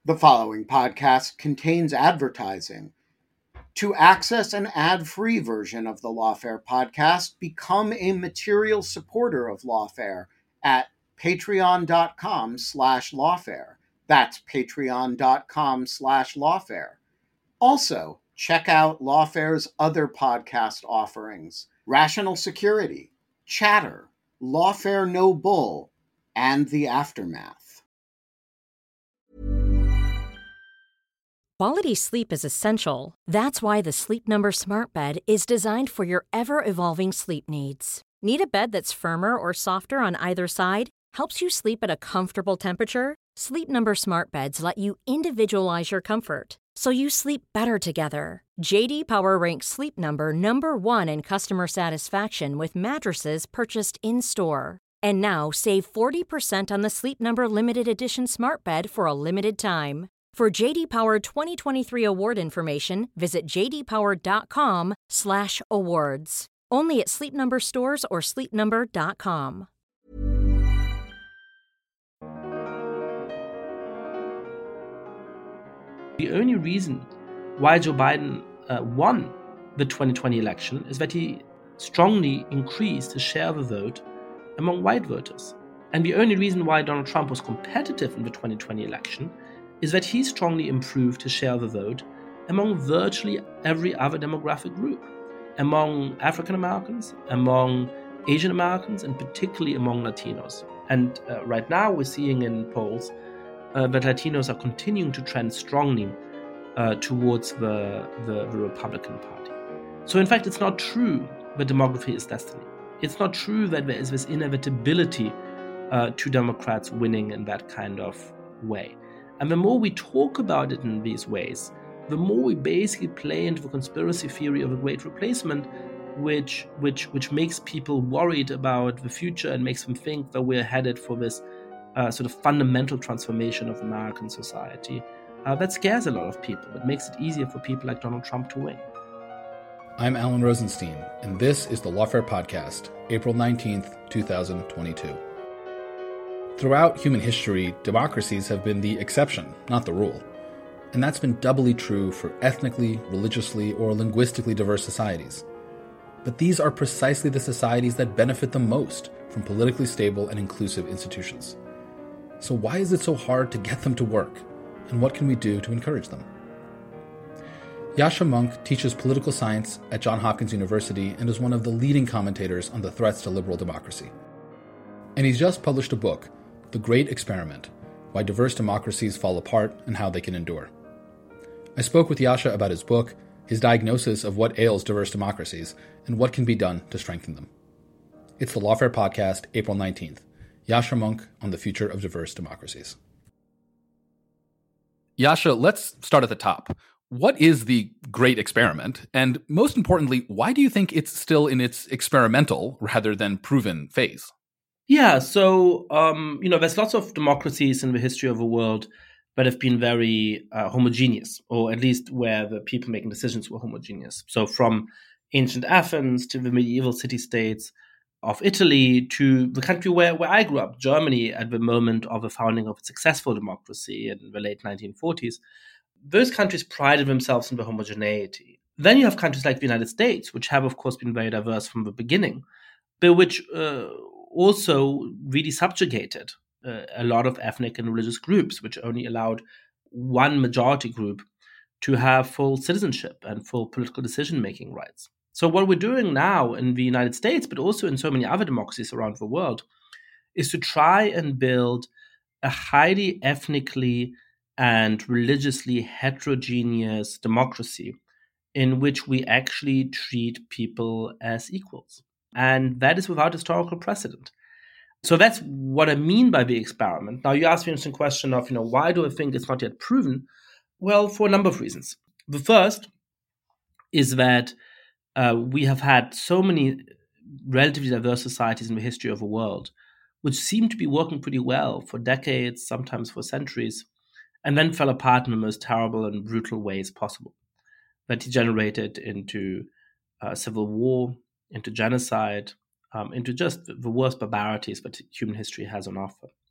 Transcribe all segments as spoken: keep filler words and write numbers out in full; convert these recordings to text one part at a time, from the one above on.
The following podcast contains advertising. To access an ad-free version of the Lawfare podcast, become a material supporter of Lawfare at patreon.com slash lawfare. That's patreon.com slash lawfare. Also, check out Lawfare's other podcast offerings: Rational Security, Chatter, Lawfare No Bull, and The Aftermath. Quality sleep is essential. That's why the Sleep Number Smart Bed is designed for your ever-evolving sleep needs. Need a bed that's firmer or softer on either side? Helps you sleep at a comfortable temperature? Sleep Number Smart Beds let you individualize your comfort, so you sleep better together. J D Power ranks Sleep Number number one in customer satisfaction with mattresses purchased in-store. And now save forty percent on the Sleep Number Limited Edition Smart Bed for a limited time. For J D Power twenty twenty-three award information, visit jdpower.com slash awards. Only at Sleep Number stores or sleep number dot com. The only reason why Joe Biden uh, won the twenty twenty election is that he strongly increased his share of the vote among white voters. And the only reason why Donald Trump was competitive in the twenty twenty election is that he strongly improved his share of the vote among virtually every other demographic group, among African Americans, among Asian Americans, and particularly among Latinos. And uh, right now we're seeing in polls uh, that Latinos are continuing to trend strongly uh, towards the, the, the Republican Party. So in fact, it's not true that demography is destiny. It's not true that there is this inevitability uh, to Democrats winning in that kind of way. And the more we talk about it in these ways, the more we basically play into the conspiracy theory of a great replacement, which which which makes people worried about the future and makes them think that we're headed for this uh, sort of fundamental transformation of American society. Uh, that scares a lot of people. It makes it easier for people like Donald Trump to win. I'm Alan Rosenstein, and this is the Lawfare Podcast, April nineteenth, twenty twenty-two. Throughout human history, democracies have been the exception, not the rule. And that's been doubly true for ethnically, religiously, or linguistically diverse societies. But these are precisely the societies that benefit the most from politically stable and inclusive institutions. So why is it so hard to get them to work? And what can we do to encourage them? Yascha Mounk teaches political science at Johns Hopkins University and is one of the leading commentators on the threats to liberal democracy. And he's just published a book, The Great Experiment: Why Diverse Democracies Fall Apart and How They Can Endure. I spoke with Yascha about his book, his diagnosis of what ails diverse democracies, and what can be done to strengthen them. It's the Lawfare Podcast, April nineteenth. Yascha Mounk on the future of diverse democracies. Yascha, let's start at the top. What is the Great Experiment? And most importantly, why do you think it's still in its experimental rather than proven phase? Yeah, so, um, you know, there's lots of democracies in the history of the world that have been very uh, homogeneous, or at least where the people making decisions were homogeneous. So from ancient Athens to the medieval city-states of Italy to the country where, where I grew up, Germany, at the moment of the founding of a successful democracy in the late nineteen forties, those countries prided themselves in the homogeneity. Then you have countries like the United States, which have, of course, been very diverse from the beginning, but which uh, also really subjugated uh, a lot of ethnic and religious groups, which only allowed one majority group to have full citizenship and full political decision-making rights. So what we're doing now in the United States, but also in so many other democracies around the world, is to try and build a highly ethnically and religiously heterogeneous democracy in which we actually treat people as equals. And that is without historical precedent. So that's what I mean by the experiment. Now, you asked me an interesting question of, you know, why do I think it's not yet proven? Well, for a number of reasons. The first is that uh, we have had so many relatively diverse societies in the history of the world, which seem to be working pretty well for decades, sometimes for centuries, and then fell apart in the most terrible and brutal ways possible. That degenerated into uh, civil war, into genocide, um, into just the worst barbarities that human history has on offer.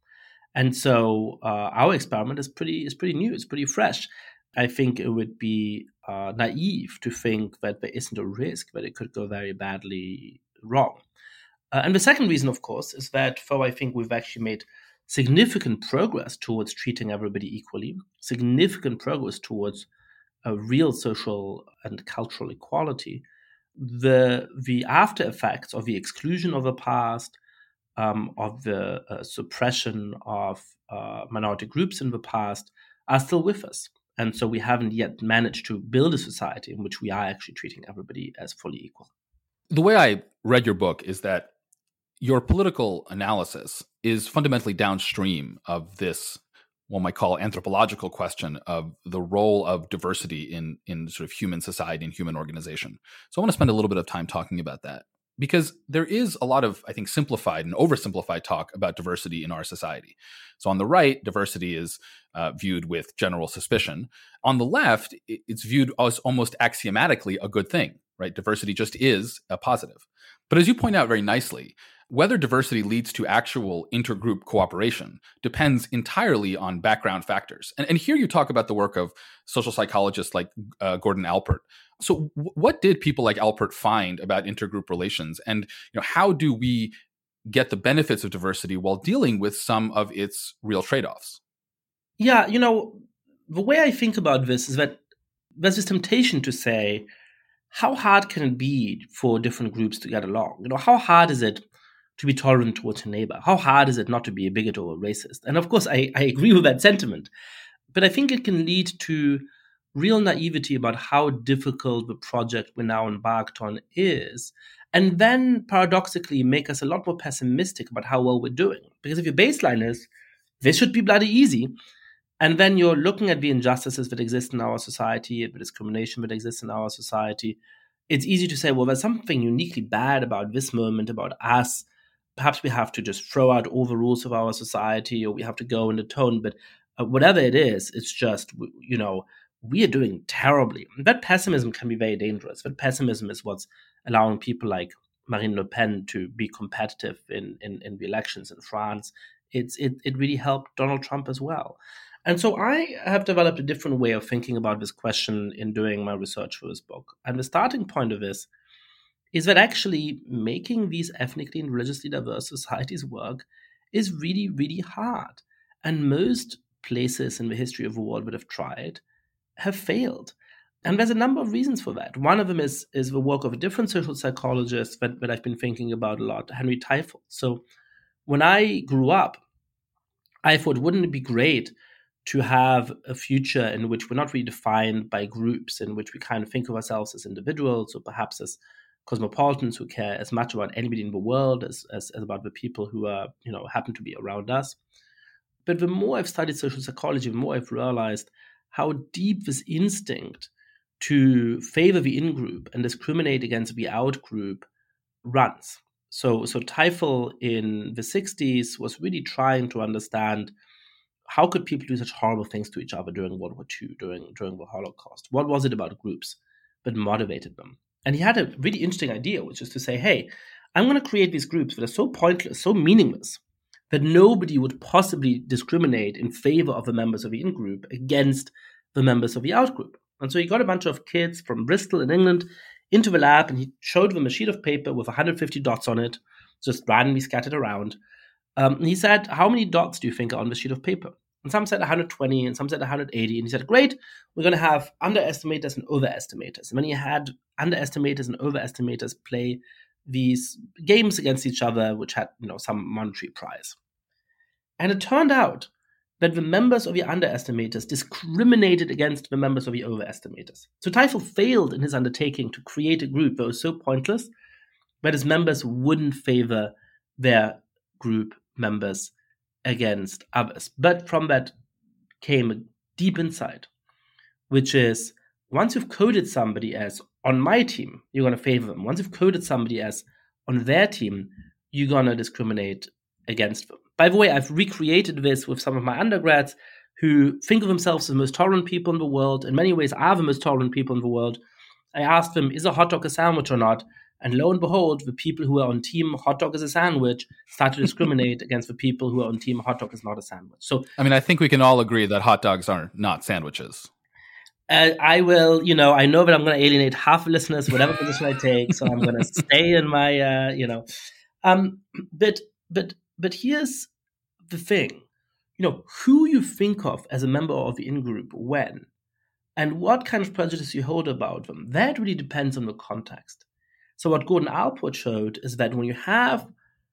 And so uh, our experiment is pretty is pretty new. It's pretty fresh. I think it would be uh, naive to think that there isn't a risk that it could go very badly wrong. Uh, and the second reason, of course, is that though I think we've actually made significant progress towards treating everybody equally, significant progress towards a real social and cultural equality, the the after effects of the exclusion of the past, um, of the uh, suppression of uh, minority groups in the past, are still with us. And so we haven't yet managed to build a society in which we are actually treating everybody as fully equal. The way I read your book is that your political analysis is fundamentally downstream of this, one might call anthropological question of the role of diversity in, in sort of human society and human organization. So I want to spend a little bit of time talking about that, because there is a lot of, I think, simplified and oversimplified talk about diversity in our society. So on the right, diversity is uh, viewed with general suspicion. On the left, it's viewed as almost axiomatically a good thing, right? Diversity just is a positive. But as you point out very nicely, whether diversity leads to actual intergroup cooperation depends entirely on background factors. And, and here you talk about the work of social psychologists like uh, Gordon Allport. So w- what did people like Allport find about intergroup relations? And you know, how do we get the benefits of diversity while dealing with some of its real trade-offs? Yeah, you know, the way I think about this is that there's this temptation to say, how hard can it be for different groups to get along? You know, how hard is it to be tolerant towards your neighbor? How hard is it not to be a bigot or a racist? And of course, I, I agree with that sentiment. But I think it can lead to real naivety about how difficult the project we're now embarked on is, and then paradoxically make us a lot more pessimistic about how well we're doing. Because if your baseline is, this should be bloody easy, and then you're looking at the injustices that exist in our society, the discrimination that exists in our society, it's easy to say, well, there's something uniquely bad about this moment, about us. Perhaps we have to just throw out all the rules of our society, or we have to go in the tone. But uh, whatever it is, it's just, you know, we are doing terribly. And that pessimism can be very dangerous. That pessimism is what's allowing people like Marine Le Pen to be competitive in, in, in the elections in France. It's it, it really helped Donald Trump as well. And so I have developed a different way of thinking about this question in doing my research for this book. And the starting point of this is that actually making these ethnically and religiously diverse societies work is really, really hard. And most places in the history of the world that have tried have failed. And there's a number of reasons for that. One of them is, is the work of a different social psychologist that, that I've been thinking about a lot, Henry Teifel. So when I grew up, I thought, wouldn't it be great to have a future in which we're not really defined by groups, in which we kind of think of ourselves as individuals or perhaps as cosmopolitans who care as much about anybody in the world as, as, as about the people who are, you know, happen to be around us. But the more I've studied social psychology, the more I've realized how deep this instinct to favor the in-group and discriminate against the out-group runs. So, so Teifel in the sixties was really trying to understand how could people do such horrible things to each other during World War Two, during, during the Holocaust? What was it about groups that motivated them? And he had a really interesting idea, which is to say, hey, I'm going to create these groups that are so pointless, so meaningless, that nobody would possibly discriminate in favor of the members of the in-group against the members of the out-group. And so he got a bunch of kids from Bristol in England into the lab, and he showed them a sheet of paper with one hundred fifty dots on it, just randomly scattered around. Um, and he said, how many dots do you think are on the sheet of paper? And some said one hundred twenty, and some said one hundred eighty. And he said, great, we're going to have underestimators and overestimators. And when he had underestimators and overestimators play these games against each other, which had, you know, some monetary prize. And it turned out that the members of the underestimators discriminated against the members of the overestimators. So Teifel failed in his undertaking to create a group that was so pointless that his members wouldn't favor their group members against others. But from that came a deep insight, which is once you've coded somebody as on my team, you're going to favor them. Once you've coded somebody as on their team, you're going to discriminate against them. By the way, I've recreated this with some of my undergrads who think of themselves as the most tolerant people in the world, in many ways are the most tolerant people in the world. I asked them, is a hot dog a sandwich or not? And lo and behold, the people who are on team hot dog is a sandwich start to discriminate against the people who are on team hot dog is not a sandwich. So, I mean, I think we can all agree that hot dogs are not sandwiches. Uh, I will, you know, I know that I'm going to alienate half the listeners, whatever position I take. So I'm going to stay in my, uh, you know, um, but, but, but here's the thing, you know, who you think of as a member of the in-group when, and what kind of prejudice you hold about them, that really depends on the context. So what Gordon Allport showed is that when you have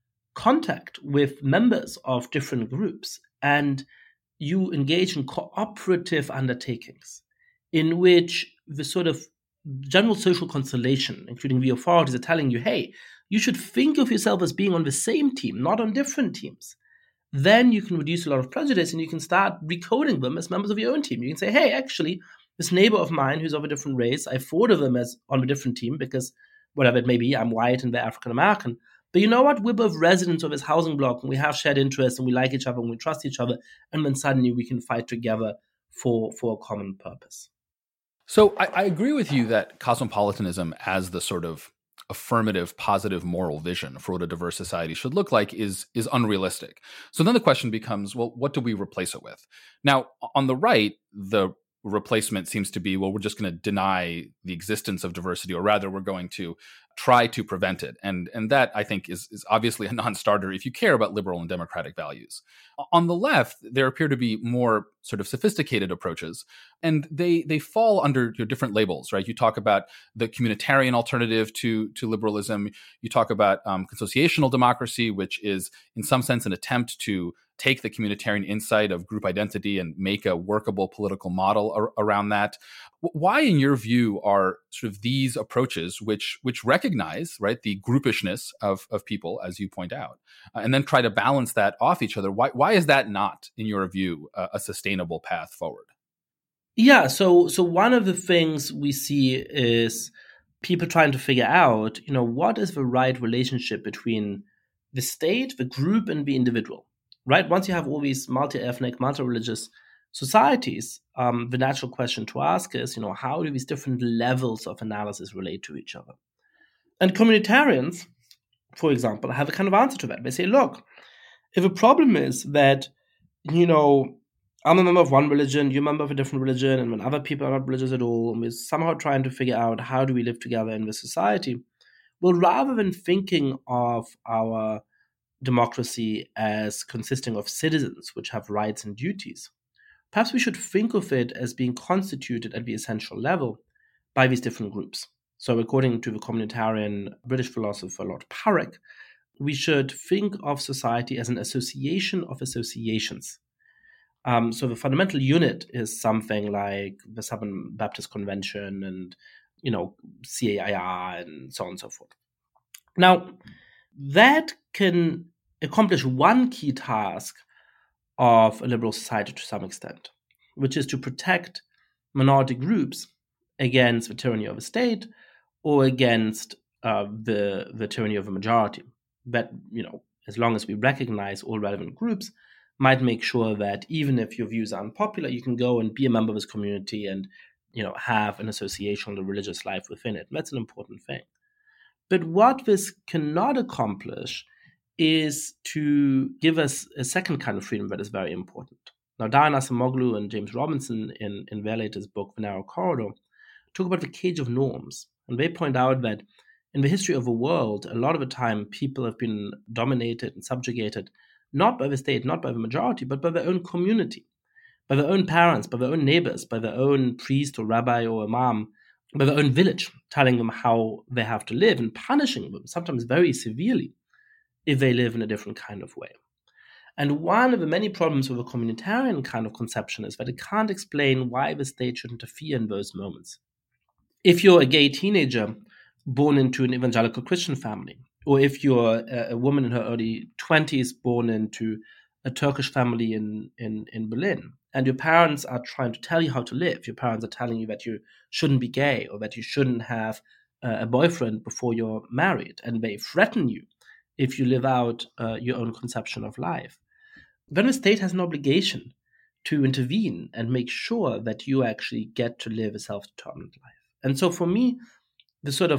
contact with members of different groups and you engage in cooperative undertakings, in which the sort of general social constellation, including the authorities, are telling you, hey, you should think of yourself as being on the same team, not on different teams. Then you can reduce a lot of prejudice and you can start recoding them as members of your own team. You can say, hey, actually, this neighbor of mine who's of a different race, I thought of them as on a different team because whatever it may be, I'm white and they're African American. But you know what? We're both residents of this housing block and we have shared interests and we like each other and we trust each other. And then suddenly we can fight together for, for a common purpose. So I, I agree with you that cosmopolitanism as the sort of affirmative, positive moral vision for what a diverse society should look like is, is unrealistic. So then the question becomes, well, what do we replace it with? Now, on the right, the replacement seems to be, well, we're just going to deny the existence of diversity, or rather we're going to try to prevent it. And, and that, I think, is, is obviously a non-starter if you care about liberal and democratic values. On the left, there appear to be more sort of sophisticated approaches, and they they fall under your different labels, right? You talk about the communitarian alternative to, to liberalism. You talk about um, consociational democracy, which is in some sense an attempt to take the communitarian insight of group identity and make a workable political model ar- around that. Why, in your view, are sort of these approaches, which which recognize, right, the groupishness of, of people, as you point out, uh, and then try to balance that off each other? Why why is that not, in your view, a, a sustainable path forward? Yeah, so so one of the things we see is people trying to figure out, you know, what is the right relationship between the state, the group, and the individual, right? Once you have all these multi-ethnic, multi-religious societies, um, the natural question to ask is, you know, how do these different levels of analysis relate to each other? And communitarians, for example, have a kind of answer to that. They say, look, if a problem is that, you know, I'm a member of one religion, you're a member of a different religion, and when other people are not religious at all, and we're somehow trying to figure out how do we live together in this society, well, rather than thinking of our democracy as consisting of citizens which have rights and duties, perhaps we should think of it as being constituted at the essential level by these different groups. So according to the communitarian British philosopher Lord Purrock, we should think of society as an association of associations. Um, so the fundamental unit is something like the Southern Baptist Convention and, you know, C A I R and so on and so forth. Now, that can accomplish one key task of a liberal society to some extent, which is to protect minority groups against the tyranny of a state or against uh, the, the tyranny of a majority. That, you know, as long as we recognize all relevant groups, might make sure that even if your views are unpopular, you can go and be a member of this community and, you know, have an association, a religious life within it. That's an important thing. But what this cannot accomplish is to give us a second kind of freedom that is very important. Now, Dayan Acemoglu and James Robinson in, in their latest book, The Narrow Corridor, talk about the cage of norms. And they point out that in the history of the world, a lot of the time people have been dominated and subjugated not by the state, not by the majority, but by their own community, by their own parents, by their own neighbors, by their own priest or rabbi or imam, by their own village, telling them how they have to live and punishing them, sometimes very severely, if they live in a different kind of way. And one of the many problems with a communitarian kind of conception is that it can't explain why the state should interfere in those moments. If you're a gay teenager born into an evangelical Christian family, or if you're a, a woman in her early twenties born into a Turkish family in, in, in Berlin, and your parents are trying to tell you how to live, your parents are telling you that you shouldn't be gay or that you shouldn't have uh, a boyfriend before you're married, and they threaten you if you live out uh, your own conception of life, then the state has an obligation to intervene and make sure that you actually get to live a self-determined life. And so for me, the sort of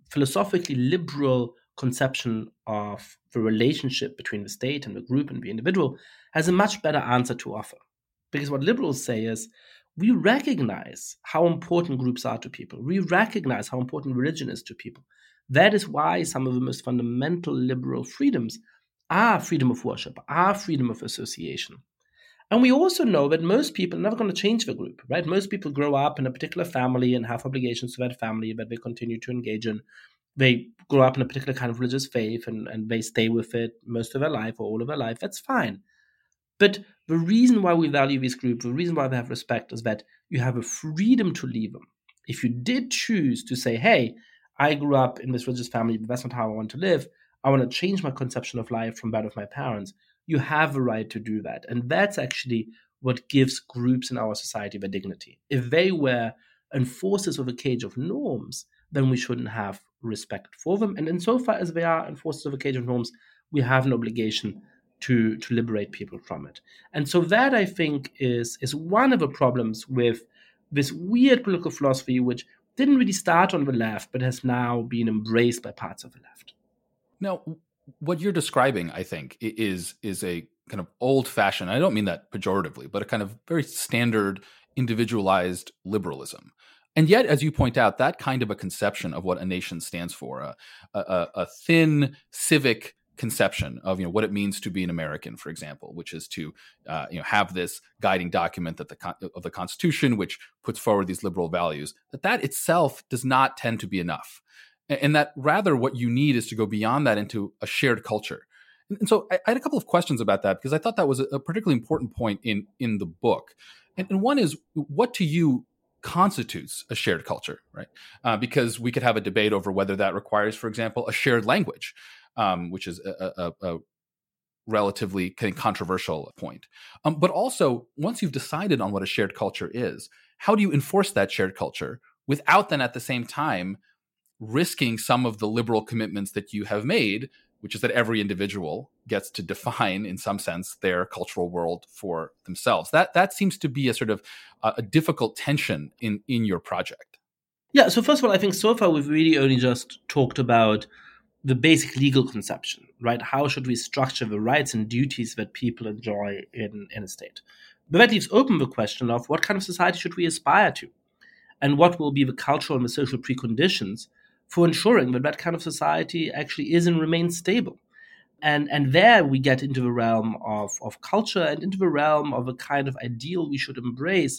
philosophically liberal conception of the relationship between the state and the group and the individual has a much better answer to offer. Because what liberals say is, we recognize how important groups are to people. We recognize how important religion is to people. That is why some of the most fundamental liberal freedoms are freedom of worship, are freedom of association. And we also know that most people are never going to change the group, right? Most people grow up in a particular family and have obligations to that family that they continue to engage in. They grow up in a particular kind of religious faith and, and they stay with it most of their life or all of their life. That's fine. But the reason why we value these groups, the reason why they have respect is that you have a freedom to leave them. If you did choose to say, hey, I grew up in this religious family, but that's not how I want to live, I want to change my conception of life from that of my parents, you have the right to do that. And that's actually what gives groups in our society their dignity. If they were enforcers of a cage of norms, then we shouldn't have respect for them. And insofar as they are enforcers of a cage of norms, we have an obligation to, to liberate people from it. And so that, I think, is, is one of the problems with this weird political philosophy, which didn't really start on the left, but has now been embraced by parts of the left. Now, what you're describing, I think, is is a kind of old-fashioned, I don't mean that pejoratively, but a kind of very standard individualized liberalism. And yet, as you point out, that kind of a conception of what a nation stands for, a, a, a thin civic conception of, you know, what it means to be an American, for example, which is to uh, you know, have this guiding document that the of the Constitution, which puts forward these liberal values, that that itself does not tend to be enough. And that rather what you need is to go beyond that into a shared culture. And so I had a couple of questions about that, because I thought that was a particularly important point in, in the book. And, and one is, what to you constitutes a shared culture, right? Uh, because we could have a debate over whether that requires, for example, a shared language, um, which is a, a, a relatively kind of controversial point. Um, but also, once you've decided on what a shared culture is, how do you enforce that shared culture without then at the same time risking some of the liberal commitments that you have made, which is that every individual gets to define, in some sense, their cultural world for themselves? That that seems to be a sort of uh, a difficult tension in, in your project. Yeah, so first of all, I think so far we've really only just talked about the basic legal conception, right? How should we structure the rights and duties that people enjoy in, in a state? But that leaves open the question of what kind of society should we aspire to? And what will be the cultural and the social preconditions for ensuring that that kind of society actually is and remains stable. And and there we get into the realm of, of culture and into the realm of a kind of ideal we should embrace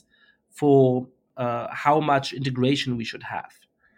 for uh, how much integration we should have.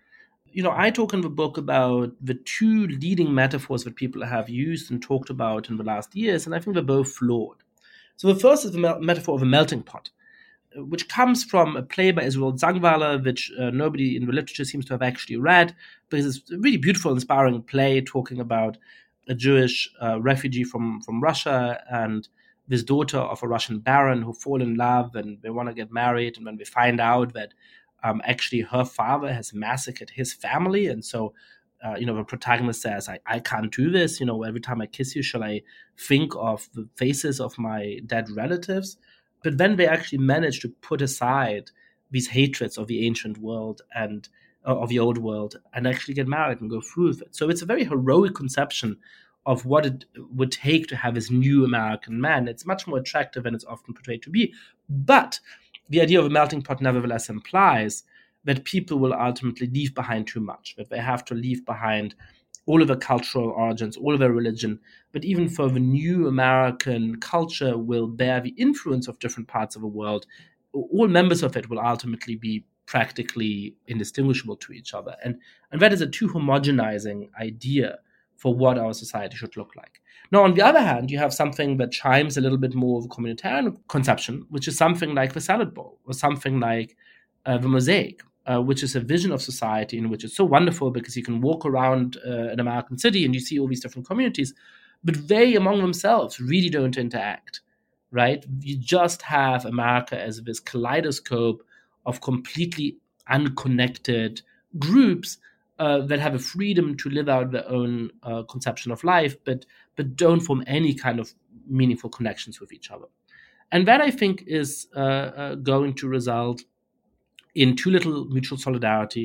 You know, I talk in the book about the two leading metaphors that people have used and talked about in the last years, and I think they're both flawed. So the first is the me- metaphor of a melting pot, which comes from a play by Israel Zangwiler, which uh, nobody in the literature seems to have actually read, because it's a really beautiful, inspiring play talking about a Jewish uh, refugee from, from Russia and this daughter of a Russian baron who fall in love and they want to get married. And when they find out that um, actually her father has massacred his family. And so, uh, you know, the protagonist says, I, I can't do this. You know, every time I kiss you, shall I think of the faces of my dead relatives? But then they actually manage to put aside these hatreds of the ancient world and uh, of the old world and actually get married and go through with it. So it's a very heroic conception of what it would take to have this new American man. It's much more attractive than it's often portrayed to be. But the idea of a melting pot nevertheless implies that people will ultimately leave behind too much, that they have to leave behind all of their cultural origins, all of their religion, but even for the new American culture will bear the influence of different parts of the world. All members of it will ultimately be practically indistinguishable to each other. And, and that is a too homogenizing idea for what our society should look like. Now, on the other hand, you have something that chimes a little bit more of a communitarian conception, which is something like the salad bowl or something like uh, the mosaic. Uh, which is a vision of society in which it's so wonderful because you can walk around uh, an American city and you see all these different communities, but they among themselves really don't interact, right? You just have America as this kaleidoscope of completely unconnected groups uh, that have a freedom to live out their own uh, conception of life, but but don't form any kind of meaningful connections with each other. And that, I think, is uh, uh, going to result in too little mutual solidarity,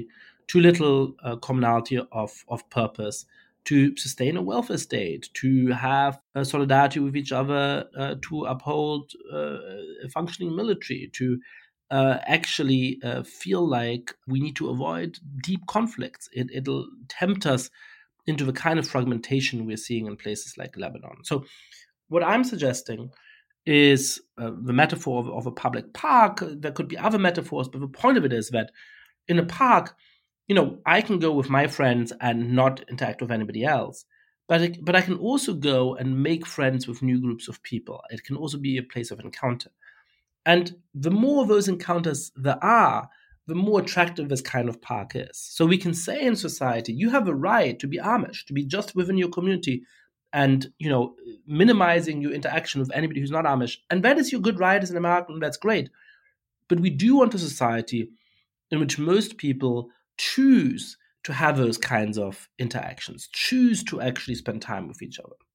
too little uh, commonality of, of purpose to sustain a welfare state, to have uh, solidarity with each other, uh, to uphold uh, a functioning military, to uh, actually uh, feel like we need to avoid deep conflicts. It, it'll tempt us into the kind of fragmentation we're seeing in places like Lebanon. So what I'm suggesting is uh, the metaphor of, of a public park. There could be other metaphors, but the point of it is that in a park, you know, I can go with my friends and not interact with anybody else. But it, but I can also go and make friends with new groups of people. It can also be a place of encounter. And the more of those encounters there are, the more attractive this kind of park is. So we can say in society, you have a right to be Amish, to be just within your community and, you know, minimizing your interaction with anybody who's not Amish. And that is your good right as an American, that's great. But we do want a society in which most people choose to have those kinds of interactions, choose to actually spend time with each other.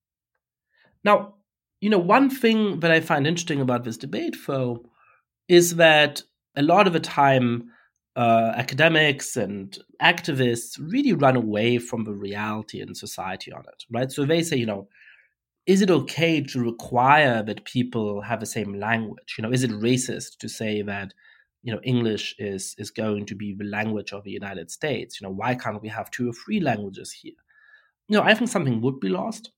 Now, you know, one thing that I find interesting about this debate, though, is that a lot of the time uh, academics and activists really run away from the reality in society on it, right? So they say, you know, is it okay to require that people have the same language? You know, is it racist to say that, you know, English is is going to be the language of the United States? You know, why can't we have two or three languages here? You know, I think something would be lost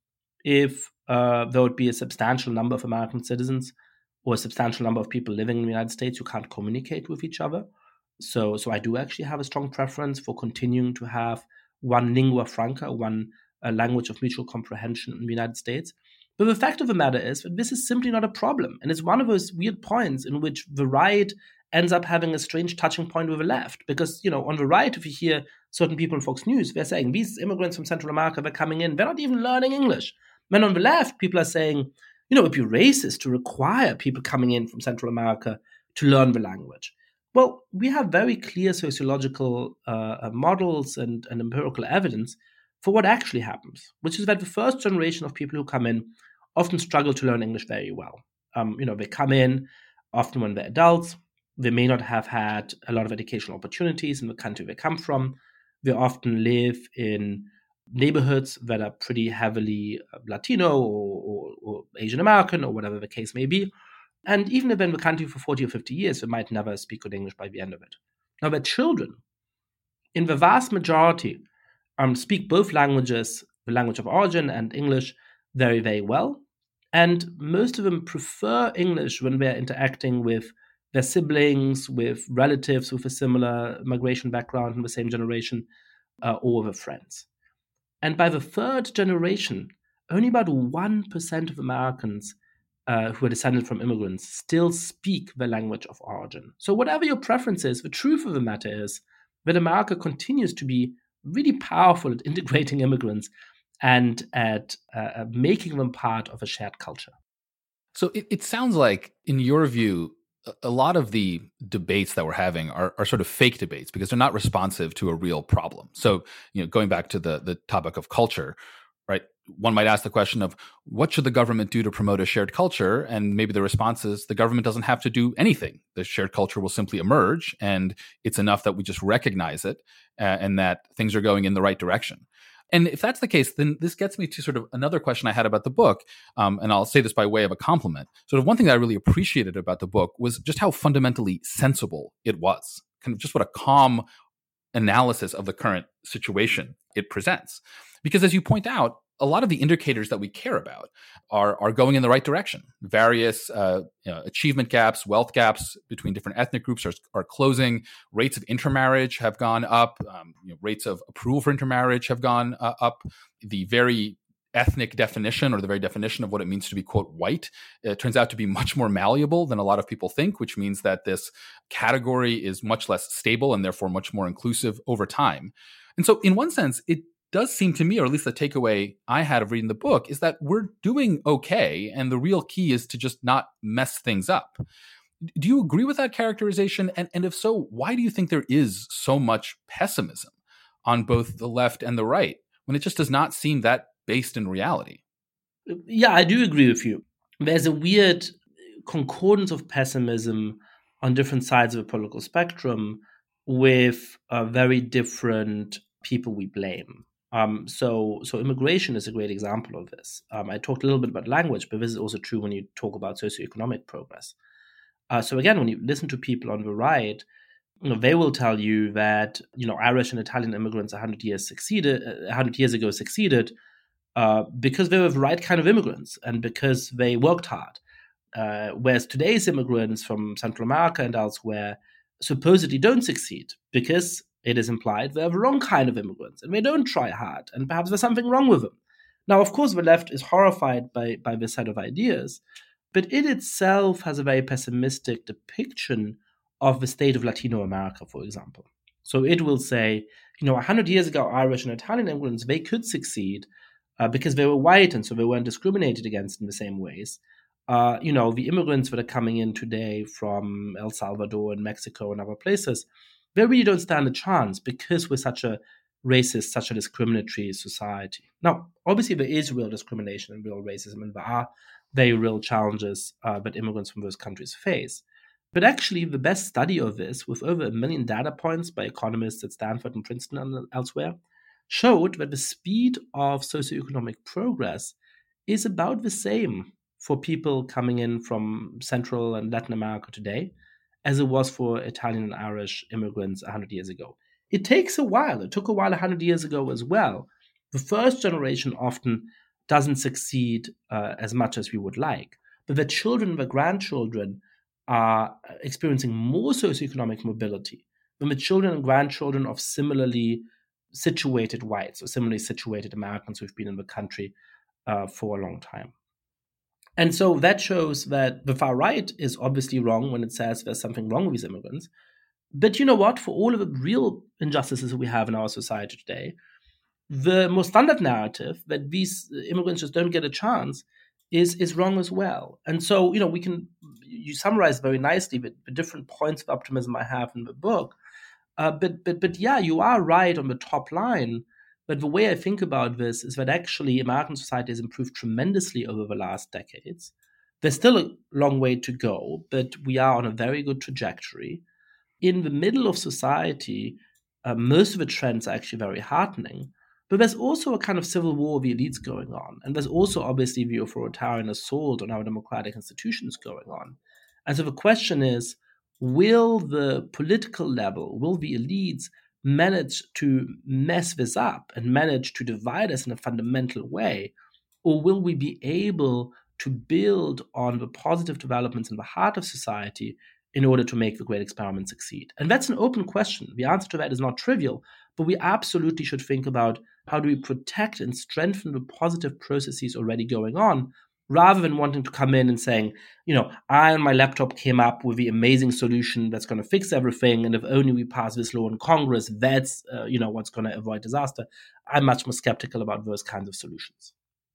if uh, there would be a substantial number of American citizens or a substantial number of people living in the United States who can't communicate with each other. So, so I do actually have a strong preference for continuing to have one lingua franca, one uh, language of mutual comprehension in the United States. But the fact of the matter is that this is simply not a problem. And it's one of those weird points in which the right ends up having a strange touching point with the left. Because, you know, on the right, if you hear certain people on Fox News, they're saying these immigrants from Central America, they're coming in, they're not even learning English. Then on the left, people are saying, you know, it'd be racist to require people coming in from Central America to learn the language. Well, we have very clear sociological uh, models and, and empirical evidence for what actually happens, which is that the first generation of people who come in often struggle to learn English very well. Um, you know, they come in often when they're adults. They may not have had a lot of educational opportunities in the country they come from. They often live in neighborhoods that are pretty heavily Latino or, or, or Asian American or whatever the case may be. And even if they're in the country for forty or fifty years, they might never speak good English by the end of it. Now, their children, in the vast majority, um, speak both languages, the language of origin and English, very, very well. And most of them prefer English when they're interacting with their siblings, with relatives with a similar migration background in the same generation, uh, or with friends. And by the third generation, only about one percent of Americans uh, who are descended from immigrants still speak the language of origin. So whatever your preference is, the truth of the matter is that America continues to be really powerful at integrating immigrants and at uh, making them part of a shared culture. So it, it sounds like, in your view, a lot of the debates that we're having are, are sort of fake debates because they're not responsive to a real problem. So, you know, going back to the the topic of culture, right? One might ask the question of what should the government do to promote a shared culture? And maybe the response is the government doesn't have to do anything. The shared culture will simply emerge, and it's enough that we just recognize it uh, and that things are going in the right direction. And if that's the case, then this gets me to sort of another question I had about the book. Um, and I'll say this by way of a compliment. Sort of one thing that I really appreciated about the book was just how fundamentally sensible it was. Kind of just what a calm analysis of the current situation it presents. Because as you point out, a lot of the indicators that we care about are, are going in the right direction. Various uh, you know, achievement gaps, wealth gaps between different ethnic groups are, are closing. Rates of intermarriage have gone up. Um, you know, rates of approval for intermarriage have gone uh, up. The very ethnic definition, or the very definition of what it means to be, quote, white, it turns out to be much more malleable than a lot of people think, which means that this category is much less stable and therefore much more inclusive over time. And so in one sense, it does seem to me, or at least the takeaway I had of reading the book, is that we're doing okay, and the real key is to just not mess things up. Do you agree with that characterization? And, and if so, why do you think there is so much pessimism on both the left and the right when it just does not seem that based in reality? Yeah, I do agree with you. There's a weird concordance of pessimism on different sides of the political spectrum with uh, very different people we blame. Um, so, so immigration is a great example of this. Um, I talked a little bit about language, but this is also true when you talk about socioeconomic progress. Uh, so again, when you listen to people on the right, you know, they will tell you that, you know, Irish and Italian immigrants one hundred years succeeded, one hundred years ago succeeded uh, because they were the right kind of immigrants and because they worked hard. Uh, whereas today's immigrants from Central America and elsewhere supposedly don't succeed because it is implied they're the wrong kind of immigrants and they don't try hard and perhaps there's something wrong with them. Now, of course, the left is horrified by, by this set of ideas, but it itself has a very pessimistic depiction of the state of Latino America, for example. So it will say, you know, one hundred years ago, Irish and Italian immigrants, they could succeed uh, because they were white and so they weren't discriminated against in the same ways. Uh, you know, the immigrants that are coming in today from El Salvador and Mexico and other places, they really don't stand a chance because we're such a racist, such a discriminatory society. Now, obviously, there is real discrimination and real racism, and there are very real challenges uh, that immigrants from those countries face. But actually, the best study of this, with over a million data points by economists at Stanford and Princeton and elsewhere, showed that the speed of socioeconomic progress is about the same for people coming in from Central and Latin America today as it was for Italian and Irish immigrants one hundred years ago. It takes a while. It took a while one hundred years ago as well. The first generation often doesn't succeed uh, as much as we would like, but the children, the grandchildren are experiencing more socioeconomic mobility than the children and grandchildren of similarly situated whites or similarly situated Americans who've been in the country uh, for a long time. And so that shows that the far right is obviously wrong when it says there's something wrong with these immigrants. But you know what? For all of the real injustices that we have in our society today, the more standard narrative that these immigrants just don't get a chance is, is wrong as well. And so, you know, we can, you summarize very nicely the, the different points of optimism I have in the book. Uh, but, but, but yeah, you are right on the top line. But the way I think about this is that actually American society has improved tremendously over the last decades. There's still a long way to go, but we are on a very good trajectory. In the middle of society, uh, most of the trends are actually very heartening. But there's also a kind of civil war of the elites going on. And there's also obviously the authoritarian assault on our democratic institutions going on. And so the question is, will the political level, will the elites manage to mess this up and manage to divide us in a fundamental way? Or will we be able to build on the positive developments in the heart of society in order to make the great experiment succeed? And that's an open question. The answer to that is not trivial, but we absolutely should think about how do we protect and strengthen the positive processes already going on, rather than wanting to come in and saying, you know, I and my laptop came up with the amazing solution that's going to fix everything, and if only we pass this law in Congress, that's, uh, you know, what's going to avoid disaster. I'm much more skeptical about those kinds of solutions.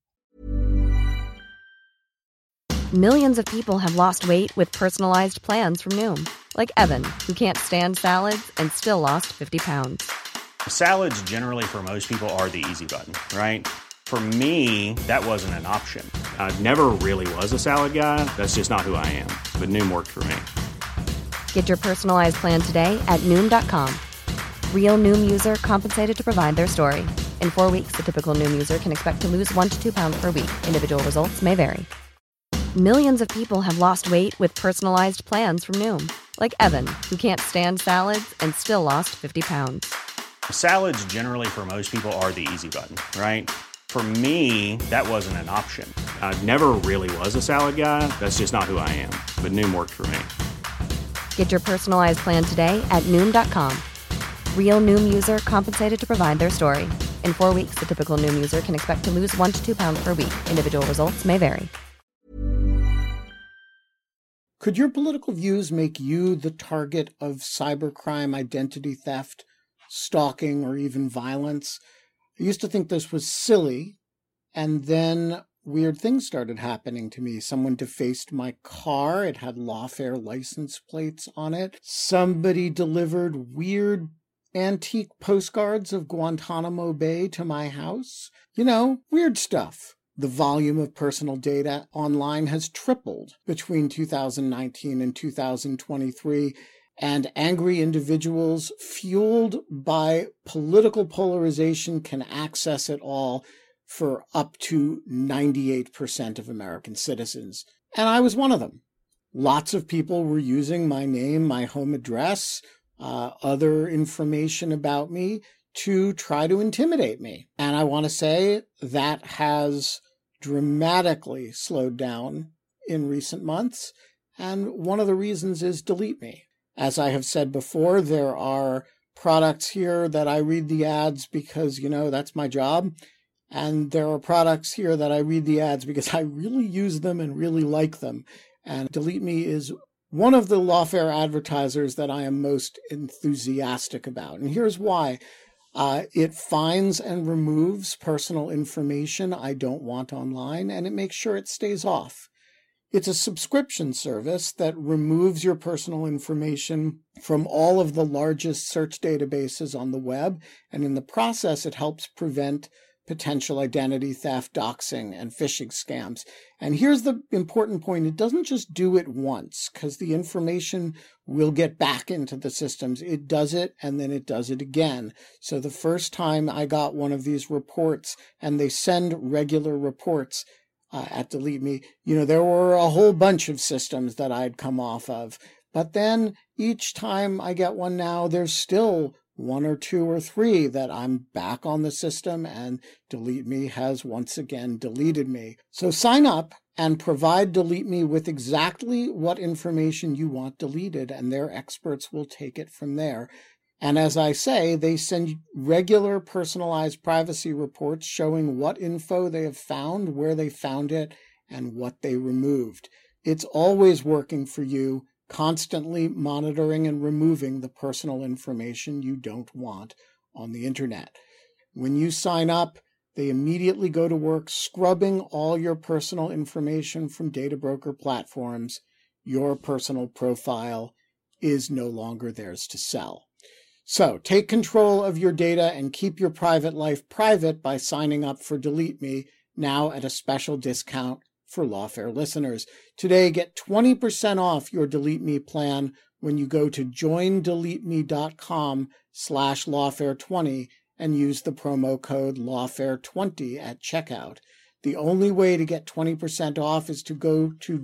Millions of people have lost weight with personalized plans from Noom, like Evan, who can't stand salads and still lost fifty pounds. Salads generally for most people are the easy button, right? For me, that wasn't an option. I never really was a salad guy. That's just not who I am. But Noom worked for me. Get your personalized plan today at Noom dot com. Real Noom user compensated to provide their story. In four weeks, the typical Noom user can expect to lose one to two pounds per week. Individual results may vary. Millions of people have lost weight with personalized plans from Noom, like Evan, who can't stand salads and still lost fifty pounds. Salads generally for most people are the easy button, right? For me, that wasn't an option. I never really was a salad guy. That's just not who I am. But Noom worked for me. Get your personalized plan today at Noom dot com. Real Noom user compensated to provide their story. In four weeks, the typical Noom user can expect to lose one to two pounds per week. Individual results may vary. Could your political views make you the target of cybercrime, identity theft, stalking, or even violence? I used to think this was silly, and then weird things started happening to me. Someone defaced my car. It had lawfare license plates on it. Somebody delivered weird antique postcards of Guantanamo Bay to my house. You know, weird stuff. The volume of personal data online has tripled between two thousand nineteen and two thousand twenty-three, and angry individuals fueled by political polarization can access it all for up to ninety-eight percent of American citizens. And I was one of them. Lots of people were using my name, my home address, uh, other information about me to try to intimidate me. And I want to say that has dramatically slowed down in recent months. And one of the reasons is Delete Me. As I have said before, there are products here that I read the ads because, you know, that's my job. And there are products here that I read the ads because I really use them and really like them. And Delete Me is one of the Lawfare advertisers that I am most enthusiastic about. And here's why. Uh, it finds and removes personal information I don't want online, and it makes sure it stays off. It's a subscription service that removes your personal information from all of the largest search databases on the web, and in the process, it helps prevent potential identity theft, doxing, and phishing scams. And here's the important point. It doesn't just do it once, because the information will get back into the systems. It does it, and then it does it again. So the first time I got one of these reports, and they send regular reports uh, at Delete Me, you know, there were a whole bunch of systems that I'd come off of. But then each time I get one now, there's still one or two or three that I'm back on the system, and Delete Me has once again deleted me. So sign up and provide Delete Me with exactly what information you want deleted, and their experts will take it from there. And as I say, they send regular personalized privacy reports showing what info they have found, where they found it, and what they removed. It's always working for you, constantly monitoring and removing the personal information you don't want on the internet. When you sign up, they immediately go to work scrubbing all your personal information from data broker platforms. Your personal profile is no longer theirs to sell. So take control of your data and keep your private life private by signing up for Delete Me, now at a special discount for Lawfare listeners. Today, get twenty percent off your Delete Me plan when you go to joindeleteme.com slash lawfare20 and use the promo code lawfare twenty at checkout. The only way to get twenty percent off is to go to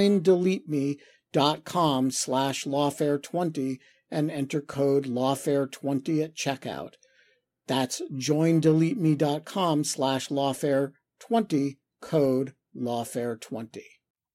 joindeleteme.com slash lawfare20 and enter code lawfare twenty at checkout. That's joindeleteme.com slash lawfare20, code lawfare twenty.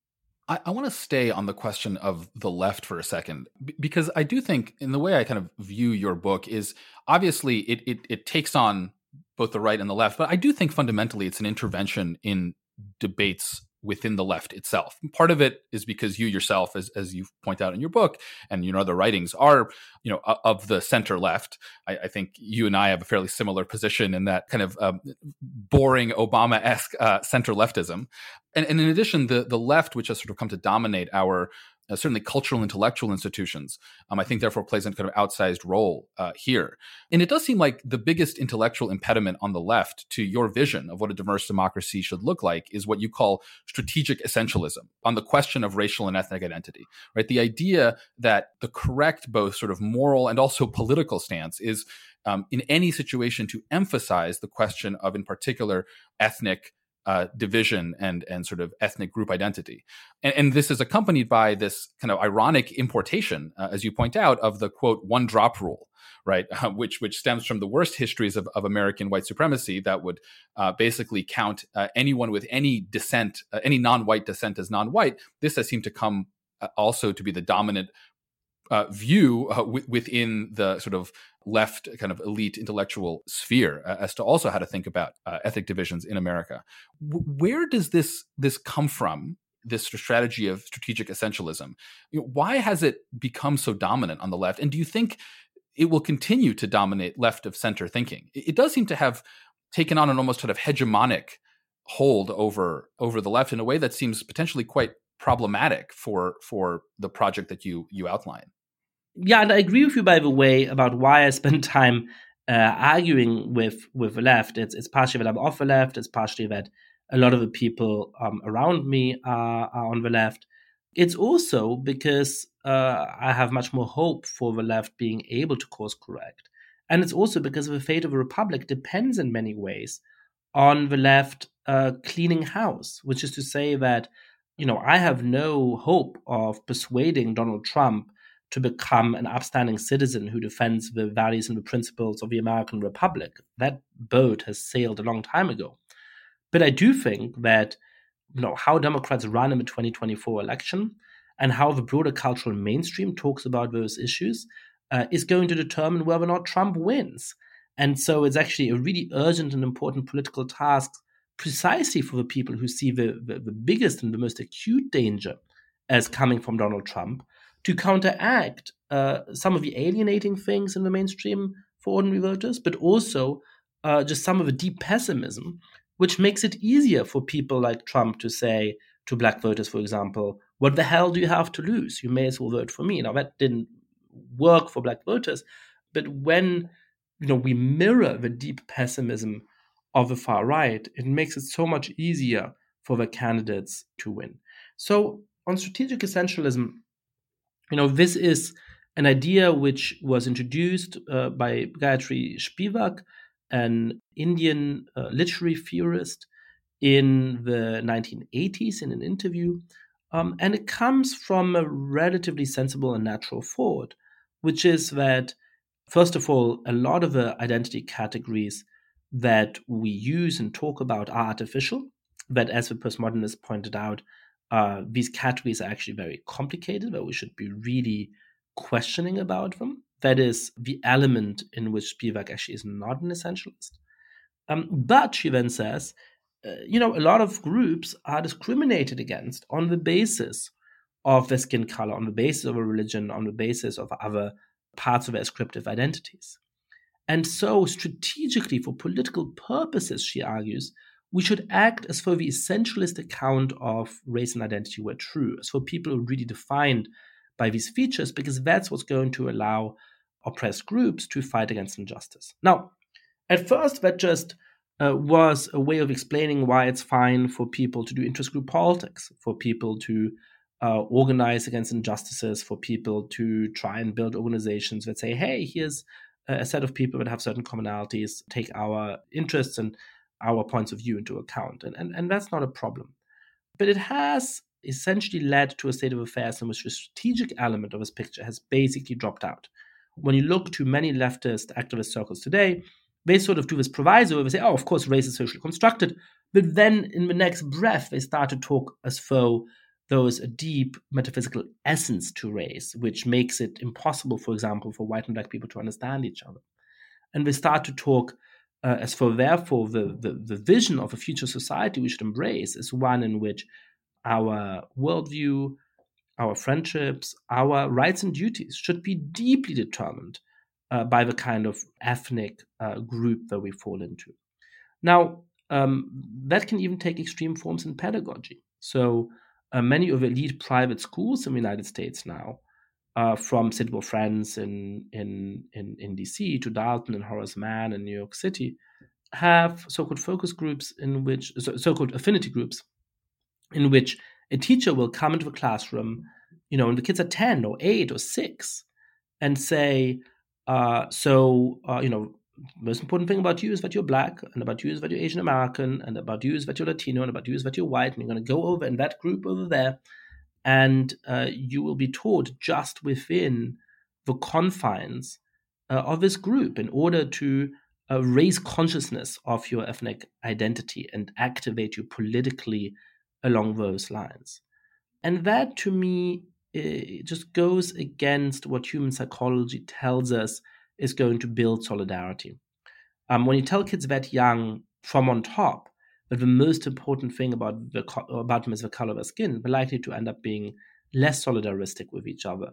I, I want to stay on the question of the left for a second, b- because I do think, in the way I kind of view your book, is obviously it, it it takes on both the right and the left, but I do think fundamentally it's an intervention in debates within the left itself. Part of it is because you yourself, as as you point out in your book and you know other writings, are you know of the center left. I, I think you and I have a fairly similar position in that kind of um, boring Obama-esque uh, center leftism. And, and in addition, the the left, which has sort of come to dominate our uh, certainly cultural intellectual institutions, um, I think therefore plays a kind of outsized role uh, here. And it does seem like the biggest intellectual impediment on the left to your vision of what a diverse democracy should look like is what you call strategic essentialism on the question of racial and ethnic identity, right? The idea that the correct both sort of moral and also political stance is um, in any situation to emphasize the question of, in particular, ethnic Uh, division and and sort of ethnic group identity. And, and this is accompanied by this kind of ironic importation, uh, as you point out, of the, quote, one drop rule, right, uh, which which stems from the worst histories of, of American white supremacy that would uh, basically count uh, anyone with any descent, uh, any non-white descent as non-white. This has seemed to come uh, also to be the dominant uh, view uh, w- within the sort of left kind of elite intellectual sphere uh, as to also how to think about uh, ethnic divisions in America. W- where does this this come from, this strategy of strategic essentialism? You know, why has it become so dominant on the left? And do you think it will continue to dominate left of center thinking? It, it does seem to have taken on an almost sort of hegemonic hold over, over the left in a way that seems potentially quite problematic for, for the project that you you outline. Yeah, and I agree with you, by the way, about why I spend time uh, arguing with with the left. It's it's partially that I'm off the left. It's partially that a lot of the people um, around me are, are on the left. It's also because uh, I have much more hope for the left being able to course correct. And it's also because the fate of a republic depends in many ways on the left uh, cleaning house, which is to say that, you know, I have no hope of persuading Donald Trump to become an upstanding citizen who defends the values and the principles of the American Republic. That boat has sailed a long time ago. But I do think that, you know, how Democrats run in the twenty twenty-four election and how the broader cultural mainstream talks about those issues uh, is going to determine whether or not Trump wins. And so it's actually a really urgent and important political task precisely for the people who see the, the, the biggest and the most acute danger as coming from Donald Trump to counteract uh, some of the alienating things in the mainstream for ordinary voters, but also uh, just some of the deep pessimism, which makes it easier for people like Trump to say to black voters, for example, what the hell do you have to lose? You may as well vote for me. Now, that didn't work for black voters, but when you know we mirror the deep pessimism of the far right, it makes it so much easier for the candidates to win. So on strategic essentialism, you know, this is an idea which was introduced uh, by Gayatri Spivak, an Indian uh, literary theorist, in the nineteen eighties in an interview. Um, and it comes from a relatively sensible and natural thought, which is that, first of all, a lot of the identity categories that we use and talk about are artificial, that, as the postmodernists pointed out, uh, these categories are actually very complicated, that we should be really questioning about them. That is the element in which Spivak actually is not an essentialist. Um, but she then says, uh, you know, a lot of groups are discriminated against on the basis of their skin color, on the basis of a religion, on the basis of other parts of their ascriptive identities. And so strategically, for political purposes, she argues, we should act as though the essentialist account of race and identity were true, as though people are really defined by these features, because that's what's going to allow oppressed groups to fight against injustice. Now, at first, that just uh, was a way of explaining why it's fine for people to do interest group politics, for people to uh, organize against injustices, for people to try and build organizations that say, hey, here's a set of people that have certain commonalities, take our interests and our points of view into account. And, and, and that's not a problem. But it has essentially led to a state of affairs in which the strategic element of this picture has basically dropped out. When you look to many leftist activist circles today, they sort of do this proviso where they say, oh, of course, race is socially constructed. But then in the next breath, they start to talk as though there is a deep metaphysical essence to race, which makes it impossible, for example, for white and black people to understand each other. And they start to talk uh, as though, therefore, the, the, the vision of a future society we should embrace is one in which our worldview, our friendships, our rights and duties should be deeply determined uh, by the kind of ethnic uh, group that we fall into. Now, um, that can even take extreme forms in pedagogy. So uh, many of the elite private schools in the United States now, uh, from Citadel Friends in, in, in, in D C to Dalton and Horace Mann in New York City, have so-called focus groups in which, so, so-called affinity groups, in which a teacher will come into the classroom, you know, and the kids are ten or eight or six, and say, uh, so, uh, you know, the most important thing about you is that you're black, and about you is that you're Asian American, and about you is that you're Latino, and about you is that you're white, and you're going to go over in that group over there, and uh, you will be taught just within the confines uh, of this group in order to uh, raise consciousness of your ethnic identity and activate you politically along those lines. And that, to me, it just goes against what human psychology tells us is going to build solidarity. Um, when you tell kids that young from on top that the most important thing about, the, about them is the color of their skin, they're likely to end up being less solidaristic with each other,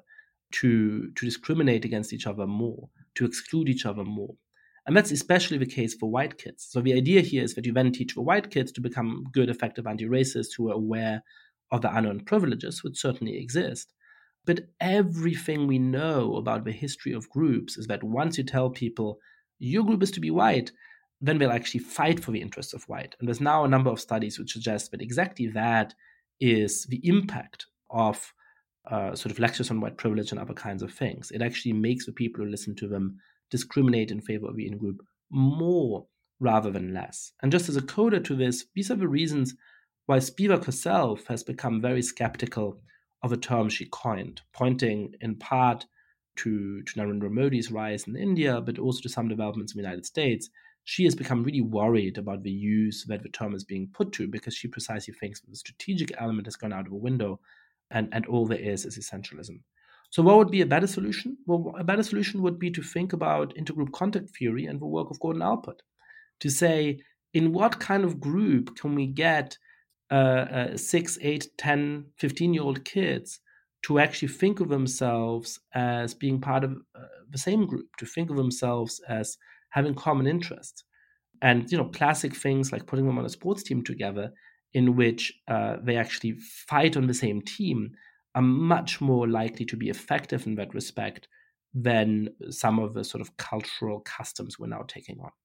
to, to discriminate against each other more, to exclude each other more. And that's especially the case for white kids. So the idea here is that you then teach the white kids to become good, effective anti-racists who are aware of the unearned privileges, which certainly exist. But everything we know about the history of groups is that once you tell people your group is to be white, then they'll actually fight for the interests of white. And there's now a number of studies which suggest that exactly that is the impact of uh, sort of lectures on white privilege and other kinds of things. It actually makes the people who listen to them discriminate in favor of the in-group more rather than less. And just as a coda to this, these are the reasons why Spivak herself has become very skeptical of a term she coined, pointing in part to, to Narendra Modi's rise in India, but also to some developments in the United States. She has become really worried about the use that the term is being put to, because she precisely thinks that the strategic element has gone out of the window, and, and all there is is essentialism. So what would be a better solution? Well, a better solution would be to think about intergroup contact theory and the work of Gordon Allport, to say, in what kind of group can we get uh, uh, six, eight, ten, fifteen-year-old kids to actually think of themselves as being part of uh, the same group, to think of themselves as having common interests. And, you know, classic things like putting them on a sports team together in which uh, they actually fight on the same team are much more likely to be effective in that respect than some of the sort of cultural customs we're now taking on.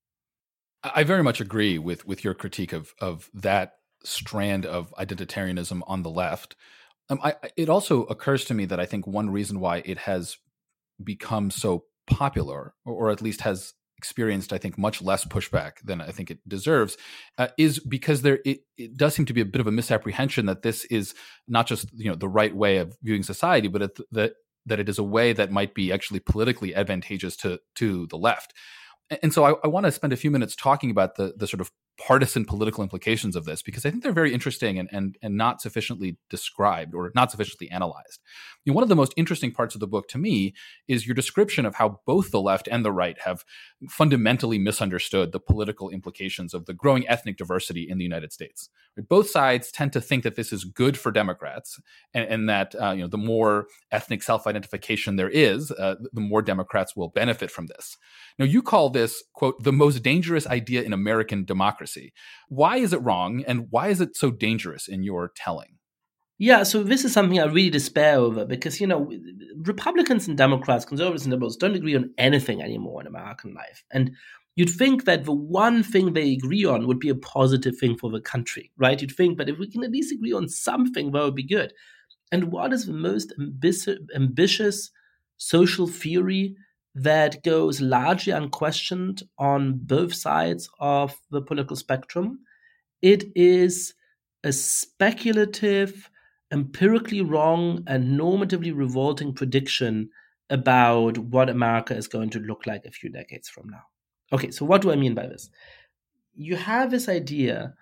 I very much agree with with your critique of of that strand of identitarianism on the left. Um, I, it also occurs to me that I think one reason why it has become so popular, or, or at least has experienced, I think, much less pushback than I think it deserves, uh, is because there it, it does seem to be a bit of a misapprehension that this is not just, you know, the right way of viewing society, but it, that that it is a way that might be actually politically advantageous to to the left. And so I, I want to spend a few minutes talking about the the sort of partisan political implications of this, because I think they're very interesting and and and not sufficiently described or not sufficiently analyzed. You know, one of the most interesting parts of the book to me is your description of how both the left and the right have fundamentally misunderstood the political implications of the growing ethnic diversity in the United States. Both sides tend to think that this is good for Democrats, and, and that uh, you know the more ethnic self-identification there is, uh, the more Democrats will benefit from this. Now, you call this, quote, the most dangerous idea in American democracy. Why is it wrong, and why is it so dangerous in your telling? Yeah, so this is something I really despair over, because, you know, Republicans and Democrats, conservatives and liberals don't agree on anything anymore in American life. And you'd think that the one thing they agree on would be a positive thing for the country, right? You'd think, but if we can at least agree on something, that would be good. And what is the most ambitious, ambitious social theory that goes largely unquestioned on both sides of the political spectrum? It is a speculative, empirically wrong, and normatively revolting prediction about what America is going to look like a few decades from now. Okay, so what do I mean by this? You have this idea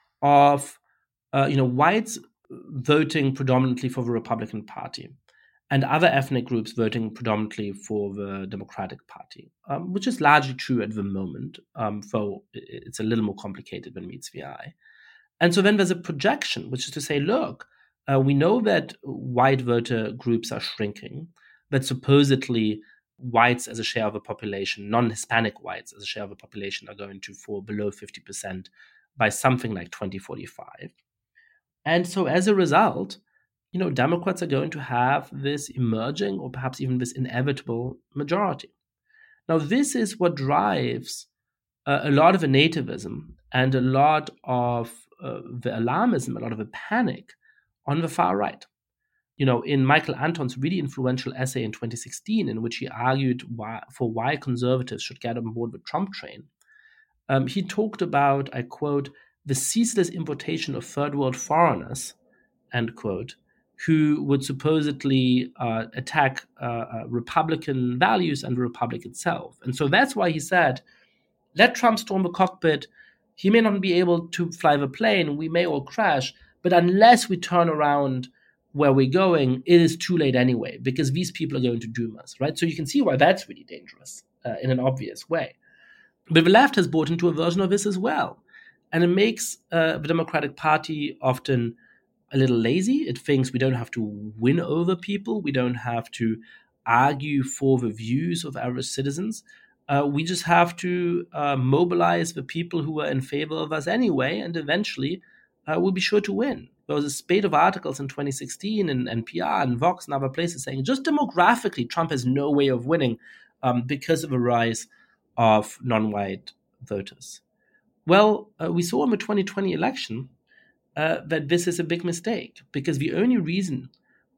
of, uh, you know, whites voting predominantly for the Republican Party and other ethnic groups voting predominantly for the Democratic Party, um, which is largely true at the moment, um, though it's a little more complicated than meets the eye. And so then there's a projection, which is to say, look, uh, we know that white voter groups are shrinking, that supposedly whites as a share of the population, non-Hispanic whites as a share of the population, are going to fall below fifty percent by something like twenty forty-five. And so as a result, you know, Democrats are going to have this emerging, or perhaps even this inevitable majority. Now, this is what drives uh, a lot of the nativism and a lot of uh, the alarmism, a lot of the panic on the far right. You know, in Michael Anton's really influential essay in twenty sixteen, in which he argued why, for why conservatives should get on board the Trump train, um, he talked about, I quote, the ceaseless importation of third world foreigners, end quote, who would supposedly uh, attack uh, uh, Republican values and the Republic itself. And so that's why he said, let Trump storm the cockpit. He may not be able to fly the plane. We may all crash. But unless we turn around where we're going, it is too late anyway, because these people are going to doom us, right? So you can see why that's really dangerous uh, in an obvious way. But the left has bought into a version of this as well. And it makes uh, the Democratic Party often a little lazy. It thinks we don't have to win over people. We don't have to argue for the views of average citizens. Uh, we just have to uh, mobilize the people who are in favor of us anyway, and eventually uh, we'll be sure to win. There was a spate of articles in twenty sixteen in N P R and Vox and other places saying just demographically, Trump has no way of winning um, because of the rise of non-white voters. Well, uh, we saw in the twenty twenty election uh, that this is a big mistake, because the only reason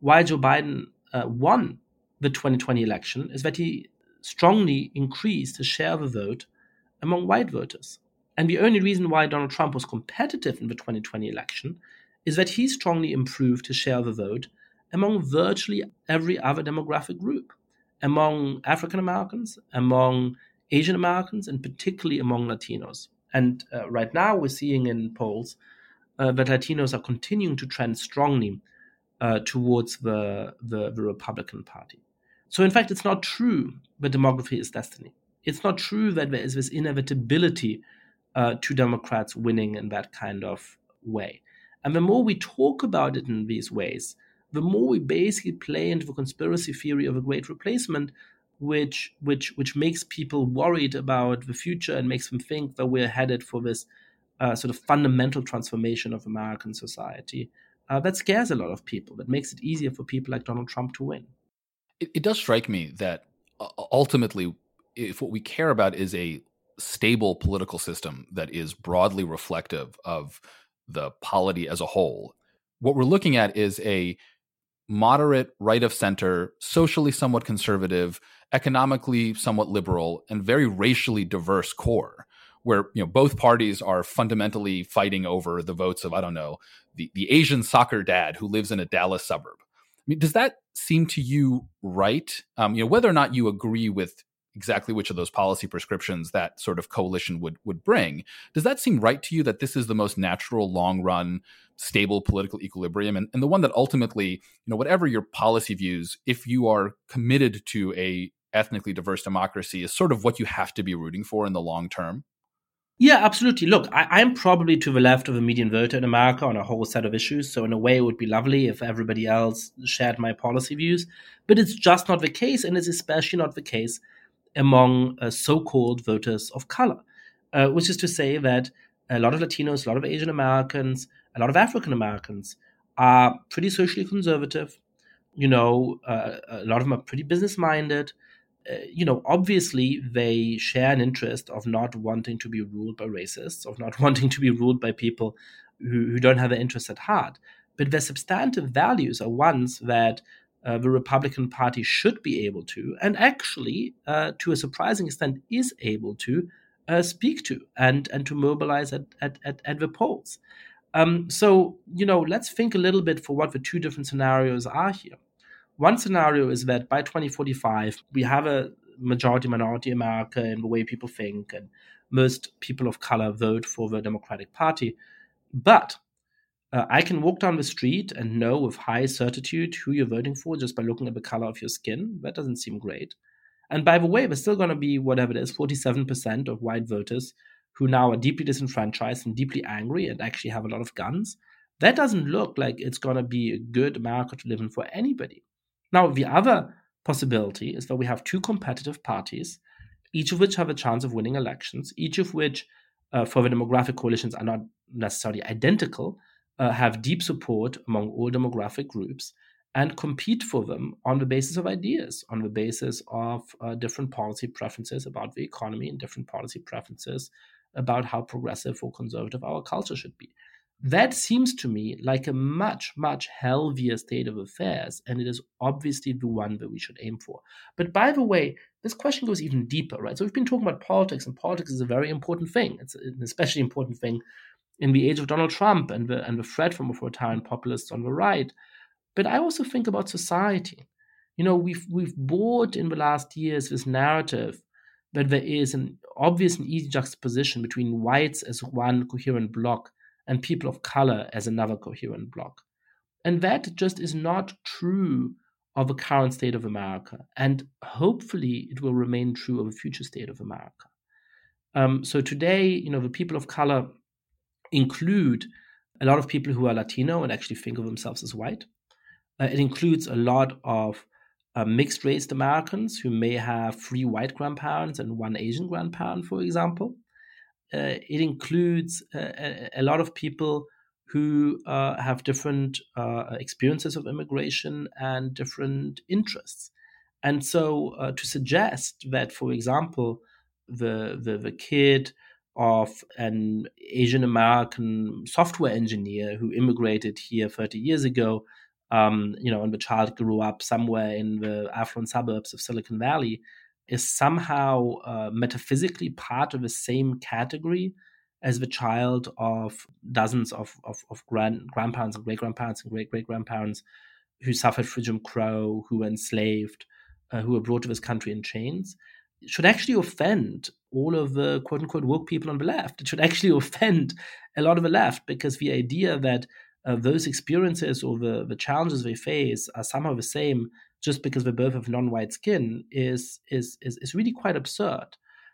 why Joe Biden uh, won the twenty twenty election is that he strongly increased his share of the vote among white voters. And the only reason why Donald Trump was competitive in the twenty twenty election is that he strongly improved his share of the vote among virtually every other demographic group, among African Americans, among Asian Americans, and particularly among Latinos. And uh, right now we're seeing in polls uh, that Latinos are continuing to trend strongly uh, towards the, the, the Republican Party. So in fact, it's not true that demography is destiny. It's not true that there is this inevitability uh, to Democrats winning in that kind of way. And the more we talk about it in these ways, the more we basically play into the conspiracy theory of a great replacement, which which which makes people worried about the future and makes them think that we're headed for this uh, sort of fundamental transformation of American society. Uh, that scares a lot of people. That makes it easier for people like Donald Trump to win. It, it does strike me that uh, ultimately, if what we care about is a stable political system that is broadly reflective of the polity as a whole, what we're looking at is a moderate, right of center, socially somewhat conservative, economically somewhat liberal, and very racially diverse core, where you know both parties are fundamentally fighting over the votes of, I don't know, the, the Asian soccer dad who lives in a Dallas suburb. I mean, does that seem to you right? Um, you know, whether or not you agree with exactly which of those policy prescriptions that sort of coalition would would bring, does that seem right to you that this is the most natural, long-run, stable political equilibrium and, and the one that ultimately, you know, whatever your policy views, if you are committed to a ethnically diverse democracy, is sort of what you have to be rooting for in the long term? Yeah, absolutely. Look, I, I'm probably to the left of the median voter in America on a whole set of issues. So in a way, it would be lovely if everybody else shared my policy views. But it's just not the case. And it's especially not the case among uh, so-called voters of color, uh, which is to say that a lot of Latinos, a lot of Asian Americans, a lot of African Americans are pretty socially conservative. You know, uh, a lot of them are pretty business-minded. Uh, you know, obviously they share an interest of not wanting to be ruled by racists, of not wanting to be ruled by people who, who don't have their interests at heart. But their substantive values are ones that uh, the Republican Party should be able to, and actually, uh, to a surprising extent, is able to uh, speak to and, and to mobilize at, at, at, at the polls. Um, so, you know, let's think a little bit for what the two different scenarios are here. One scenario is that by twenty forty-five, we have a majority-minority America in the way people think, and most people of color vote for the Democratic Party. But uh, I can walk down the street and know with high certitude who you're voting for just by looking at the color of your skin. That doesn't seem great. And by the way, there's still going to be, whatever it is, forty-seven percent of white voters who now are deeply disenfranchised and deeply angry and actually have a lot of guns. That doesn't look like it's going to be a good America to live in for anybody. Now, the other possibility is that we have two competitive parties, each of which have a chance of winning elections, each of which, uh, for the demographic coalitions, are not necessarily identical, uh, have deep support among all demographic groups, and compete for them on the basis of ideas, on the basis of uh, different policy preferences about the economy and different policy preferences about how progressive or conservative our culture should be. That seems to me like a much, much healthier state of affairs, and it is obviously the one that we should aim for. But by the way, this question goes even deeper, right? So we've been talking about politics, and politics is a very important thing. It's an especially important thing in the age of Donald Trump and the, and the threat from authoritarian populists on the right. But I also think about society. You know, we've we've bought in the last years this narrative that there is an obvious and easy juxtaposition between whites as one coherent bloc and people of color as another coherent bloc. And that just is not true of the current state of America. And hopefully it will remain true of the future state of America. Um, so today, you know, the people of color include a lot of people who are Latino and actually think of themselves as white. Uh, it includes a lot of uh, mixed-raced Americans who may have three white grandparents and one Asian grandparent, for example. Uh, it includes a, a lot of people who uh, have different uh, experiences of immigration and different interests. And so uh, to suggest that, for example, the, the, the kid of an Asian American software engineer who immigrated here thirty years ago um, you know, and the child grew up somewhere in the affluent suburbs of Silicon Valley, is somehow uh, metaphysically part of the same category as the child of dozens of, of, of grand, grandparents and great-grandparents and great-great-grandparents who suffered from Jim Crow, who were enslaved, uh, who were brought to this country in chains. It should actually offend all of the quote-unquote woke people on the left. It should actually offend a lot of the left, because the idea that uh, those experiences or the, the challenges they face are somehow the same just because they're both of non-white skin is, is, is, is really quite absurd.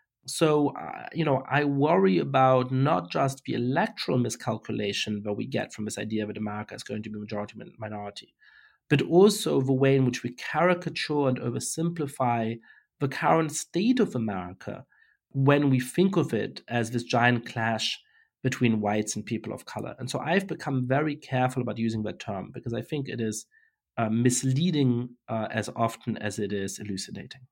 So, uh, you know, I worry about not just the electoral miscalculation that we get from this idea that America is going to be majority minority, but also the way in which we caricature and oversimplify the current state of America when we think of it as this giant clash between whites and people of color. And so I've become very careful about using that term, because I think it is uh, misleading uh, as often as it is elucidating.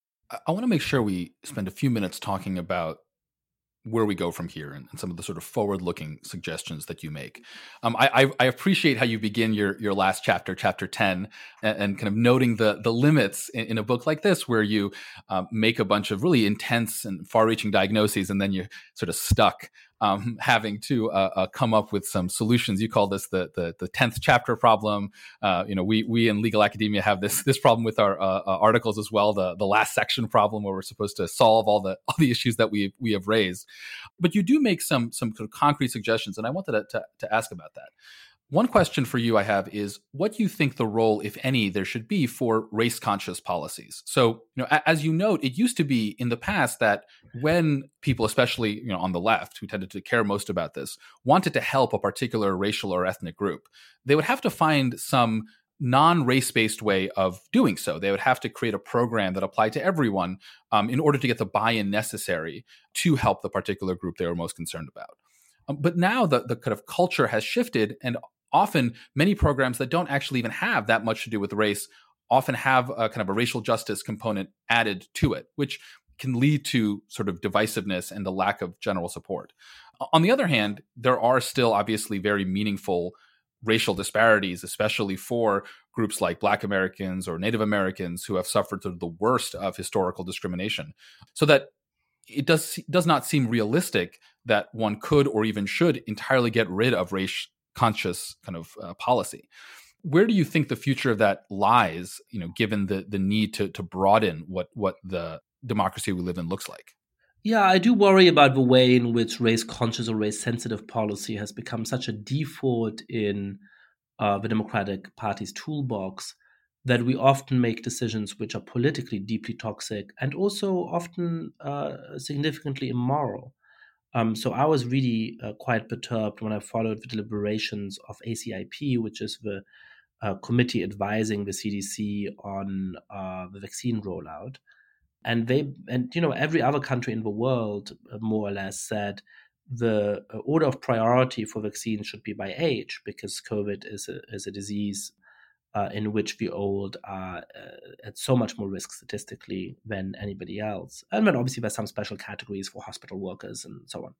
I want to make sure we spend a few minutes talking about where we go from here and, and some of the sort of forward-looking suggestions that you make. Um, I, I, I appreciate how you begin your your last chapter, chapter ten, and, and kind of noting the the limits in, in a book like this, where you um, make a bunch of really intense and far-reaching diagnoses, and then you're sort of stuck um, having to uh, uh, come up with some solutions. You call this the the the tenth chapter problem. Uh, you know, we we in legal academia have this this problem with our uh, uh, articles as well. The the last section problem, where we're supposed to solve all the all the issues that we we have raised. But you do make some some sort of concrete suggestions, and I wanted to, to to ask about that. One question for you I have is, what do you think the role, if any, there should be for race-conscious policies? So, you know, as you note, it used to be in the past that when people, especially, you know, on the left, who tended to care most about this, wanted to help a particular racial or ethnic group, they would have to find some non-race-based way of doing so. They would have to create a program that applied to everyone um, in order to get the buy-in necessary to help the particular group they were most concerned about. Um, but now the, the kind of culture has shifted, and often many programs that don't actually even have that much to do with race often have a kind of a racial justice component added to it, which can lead to sort of divisiveness and a lack of general support. On the other hand, there are still obviously very meaningful racial disparities, especially for groups like Black Americans or Native Americans who have suffered sort of the worst of historical discrimination. So that it does does not seem realistic that one could or even should entirely get rid of race conscious kind of uh, policy. Where do you think the future of that lies, you know, given the the need to to broaden what what the democracy we live in looks like? Yeah, I do worry about the way in which race-conscious or race-sensitive policy has become such a default in uh, the Democratic Party's toolbox that we often make decisions which are politically deeply toxic and also often uh, significantly immoral. Um, so I was really uh, quite perturbed when I followed the deliberations of A C I P, which is the uh, committee advising the C D C on uh, the vaccine rollout. And they, and you know, every other country in the world, uh, more or less, said the uh, order of priority for vaccines should be by age, because COVID is a, is a disease uh, in which the old are uh, at so much more risk statistically than anybody else. And then obviously there's some special categories for hospital workers and so on.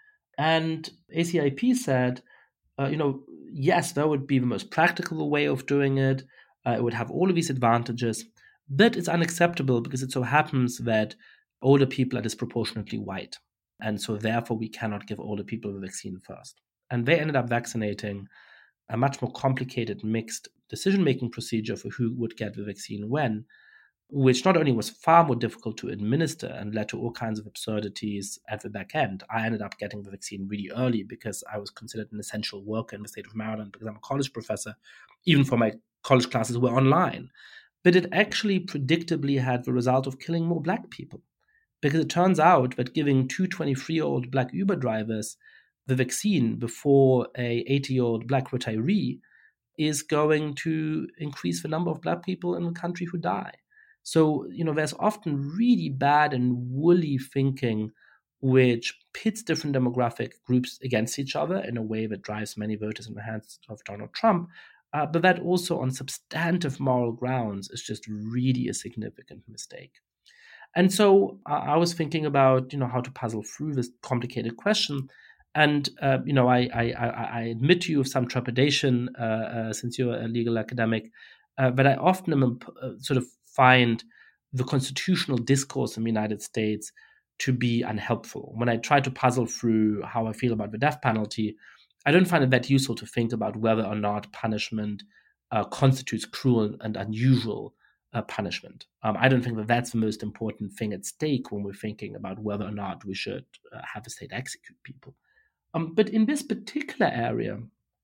And A C I P said, uh, you know, yes, that would be the most practical way of doing it. Uh, it would have all of these advantages, but it's unacceptable because it so happens that older people are disproportionately white. And so therefore we cannot give older people the vaccine first. And they ended up vaccinating a much more complicated mixed decision-making procedure for who would get the vaccine when, which not only was far more difficult to administer and led to all kinds of absurdities at the back end. I ended up getting the vaccine really early because I was considered an essential worker in the state of Maryland because I'm a college professor, even for my college classes were online. But it actually predictably had the result of killing more Black people, because it turns out that giving two twenty-three-year-old Black Uber drivers the vaccine before a eighty-year-old Black retiree is going to increase the number of Black people in the country who die. So, you know, there's often really bad and woolly thinking which pits different demographic groups against each other in a way that drives many voters in the hands of Donald Trump. Uh, but that also on substantive moral grounds is just really a significant mistake. And so uh, I was thinking about, you know, how to puzzle through this complicated question. And, uh, you know, I, I, I admit to you of some trepidation, uh, uh, since you're a legal academic, uh, but I often am, uh, sort of find the constitutional discourse in the United States to be unhelpful. When I try to puzzle through how I feel about the death penalty, I don't find it that useful to think about whether or not punishment uh, constitutes cruel and unusual uh, punishment. Um, I don't think that that's the most important thing at stake when we're thinking about whether or not we should uh, have the state execute people. Um, but in this particular area,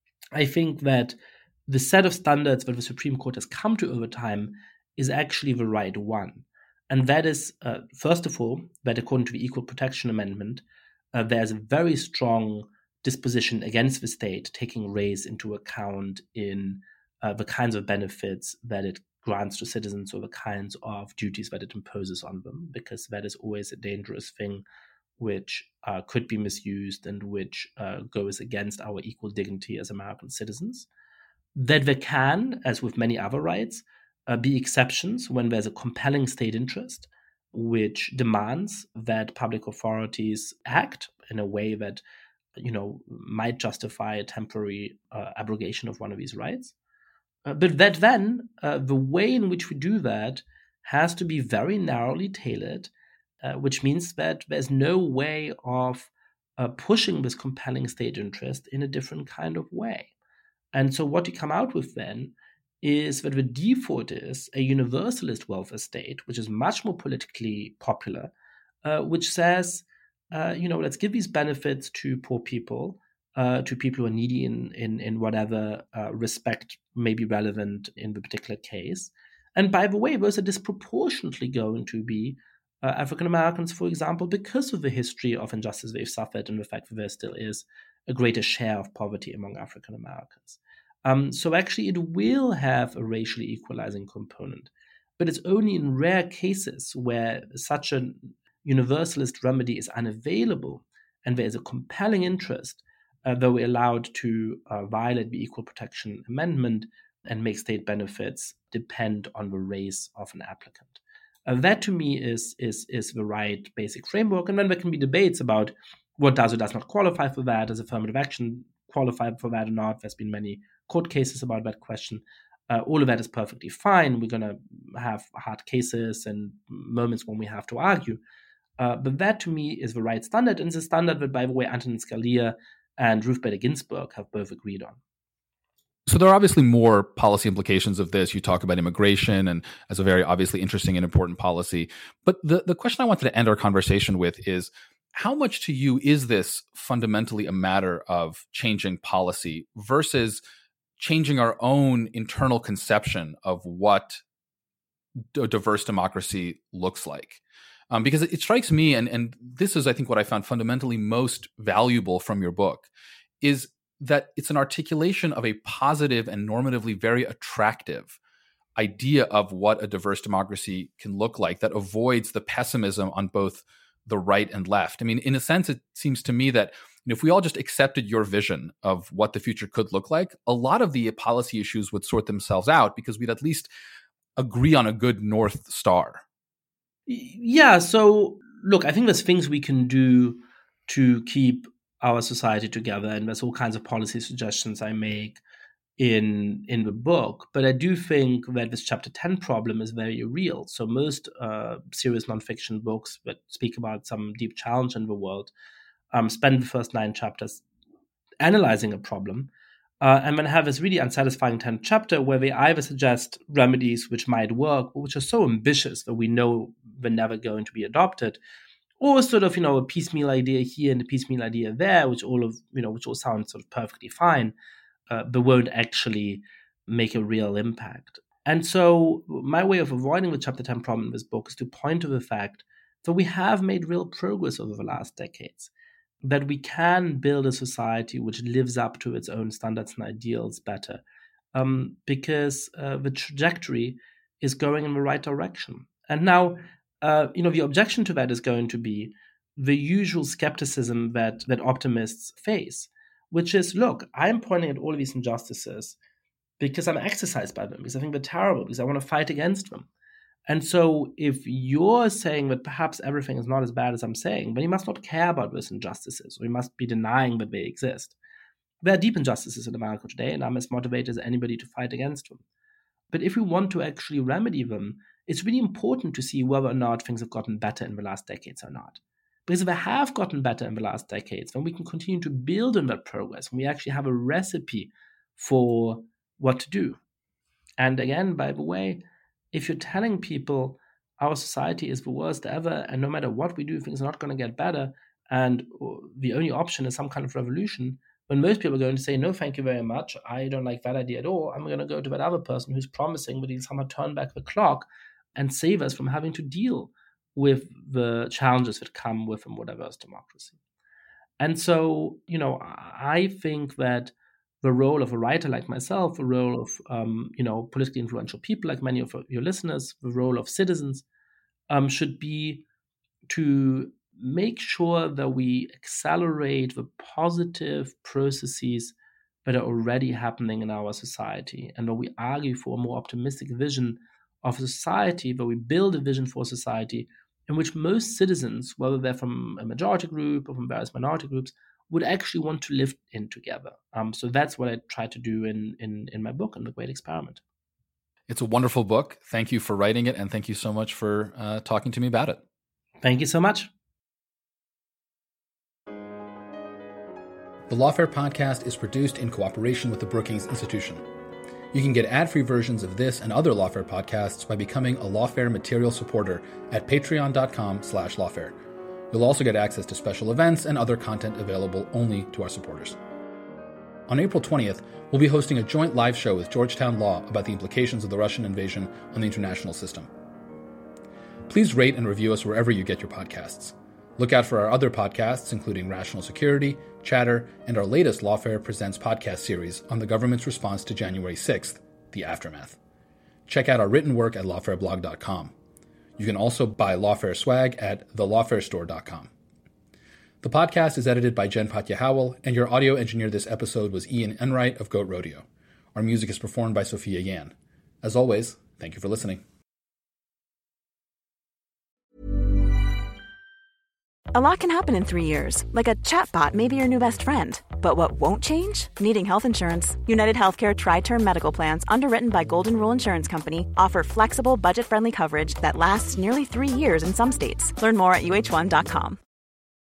I think that the set of standards that the Supreme Court has come to over time is actually the right one. And that is, uh, first of all, that according to the Equal Protection Amendment, uh, there's a very strong disposition against the state taking race into account in uh, the kinds of benefits that it grants to citizens or the kinds of duties that it imposes on them, because that is always a dangerous thing which uh, could be misused and which uh, goes against our equal dignity as American citizens. That there can, as with many other rights, uh, be exceptions when there's a compelling state interest which demands that public authorities act in a way that, you know, might justify a temporary uh, abrogation of one of these rights. Uh, but that then, uh, the way in which we do that has to be very narrowly tailored, uh, which means that there's no way of uh, pushing this compelling state interest in a different kind of way. And so what you come out with then is that the default is a universalist welfare state, which is much more politically popular, uh, which says, uh, you know, let's give these benefits to poor people, uh, to people who are needy in, in, in whatever uh, respect may be relevant in the particular case. And by the way, those are disproportionately going to be uh, African Americans, for example, because of the history of injustice they've suffered and the fact that there still is a greater share of poverty among African Americans. Um, so actually it will have a racially equalizing component, but it's only in rare cases where such a universalist remedy is unavailable and there is a compelling interest uh, that we're allowed to uh, violate the Equal Protection Amendment and make state benefits depend on the race of an applicant. Uh, that to me is, is, is the right basic framework. And then there can be debates about what does or does not qualify for that. Does affirmative action qualify for that or not? There's been many court cases about that question. Uh, all of that is perfectly fine. We're going to have hard cases and moments when we have to argue. Uh, but that to me is the right standard. And it's a standard that, by the way, Antonin Scalia and Ruth Bader Ginsburg have both agreed on. So there are obviously more policy implications of this. You talk about immigration and as a very obviously interesting and important policy. But the, the question I wanted to end our conversation with is, how much to you is this fundamentally a matter of changing policy versus changing our own internal conception of what a diverse democracy looks like? Um, because it, it strikes me, and, and this is, I think, what I found fundamentally most valuable from your book, is that it's an articulation of a positive and normatively very attractive idea of what a diverse democracy can look like that avoids the pessimism on both the right and left. I mean, in a sense, it seems to me that you know, if we all just accepted your vision of what the future could look like, a lot of the policy issues would sort themselves out because we'd at least agree on a good North Star. Yeah. So look, I think there's things we can do to keep our society together, and there's all kinds of policy suggestions I make in in the book. But I do think that this chapter ten problem is very real. So most uh, serious nonfiction books that speak about some deep challenge in the world um, spend the first nine chapters analyzing a problem, uh, and then have this really unsatisfying tenth chapter where they either suggest remedies which might work, but which are so ambitious that we know they're never going to be adopted, or sort of, you know, a piecemeal idea here and a piecemeal idea there, which all of, you know, which all sound sort of perfectly fine, uh, but won't actually make a real impact. And so my way of avoiding the chapter ten problem in this book is to point to the fact that we have made real progress over the last decades, that we can build a society which lives up to its own standards and ideals better, um, because uh, the trajectory is going in the right direction. And now, Uh, you know, the objection to that is going to be the usual skepticism that that optimists face, which is, look, I'm pointing at all of these injustices because I'm exercised by them, because I think they're terrible, because I want to fight against them. And so if you're saying that perhaps everything is not as bad as I'm saying, then you must not care about those injustices, or you must be denying that they exist. There are deep injustices in America today, and I'm as motivated as anybody to fight against them. But if we want to actually remedy them, it's really important to see whether or not things have gotten better in the last decades or not. Because if they have gotten better in the last decades, then we can continue to build on that progress, and we actually have a recipe for what to do. And again, by the way, if you're telling people our society is the worst ever, and no matter what we do, things are not going to get better, and the only option is some kind of revolution, when most people are going to say, no, thank you very much, I don't like that idea at all, I'm going to go to that other person who's promising that he'll somehow turn back the clock and save us from having to deal with the challenges that come with a more diverse democracy. And so, you know, I think that the role of a writer like myself, the role of, um, you know, politically influential people like many of your listeners, the role of citizens um, should be to make sure that we accelerate the positive processes that are already happening in our society, and that we argue for a more optimistic vision of a society, that we build a vision for a society in which most citizens, whether they're from a majority group or from various minority groups, would actually want to live in together. Um, so that's what I try to do in, in, in my book, in The Great Experiment. It's a wonderful book. Thank you for writing it, and thank you so much for uh, talking to me about it. Thank you so much. The Lawfare podcast is produced in cooperation with the Brookings Institution. You can get ad-free versions of this and other Lawfare podcasts by becoming a Lawfare material supporter at patreon.com slash lawfare. You'll also get access to special events and other content available only to our supporters. On April twentieth, we'll be hosting a joint live show with Georgetown Law about the implications of the Russian invasion on the international system. Please rate and review us wherever you get your podcasts. Look out for our other podcasts, including Rational Security, Chatter, and our latest Lawfare Presents podcast series on the government's response to January sixth, The Aftermath. Check out our written work at lawfare blog dot com. You can also buy Lawfare swag at the lawfare store dot com. The podcast is edited by Jen Patja Howell, and your audio engineer this episode was Ian Enright of Goat Rodeo. Our music is performed by Sophia Yan. As always, thank you for listening. A lot can happen in three years, like a chatbot may be your new best friend. But what won't change? Needing health insurance. United Healthcare Tri-Term Medical Plans, underwritten by Golden Rule Insurance Company, offer flexible, budget-friendly coverage that lasts nearly three years in some states. Learn more at U H one dot com.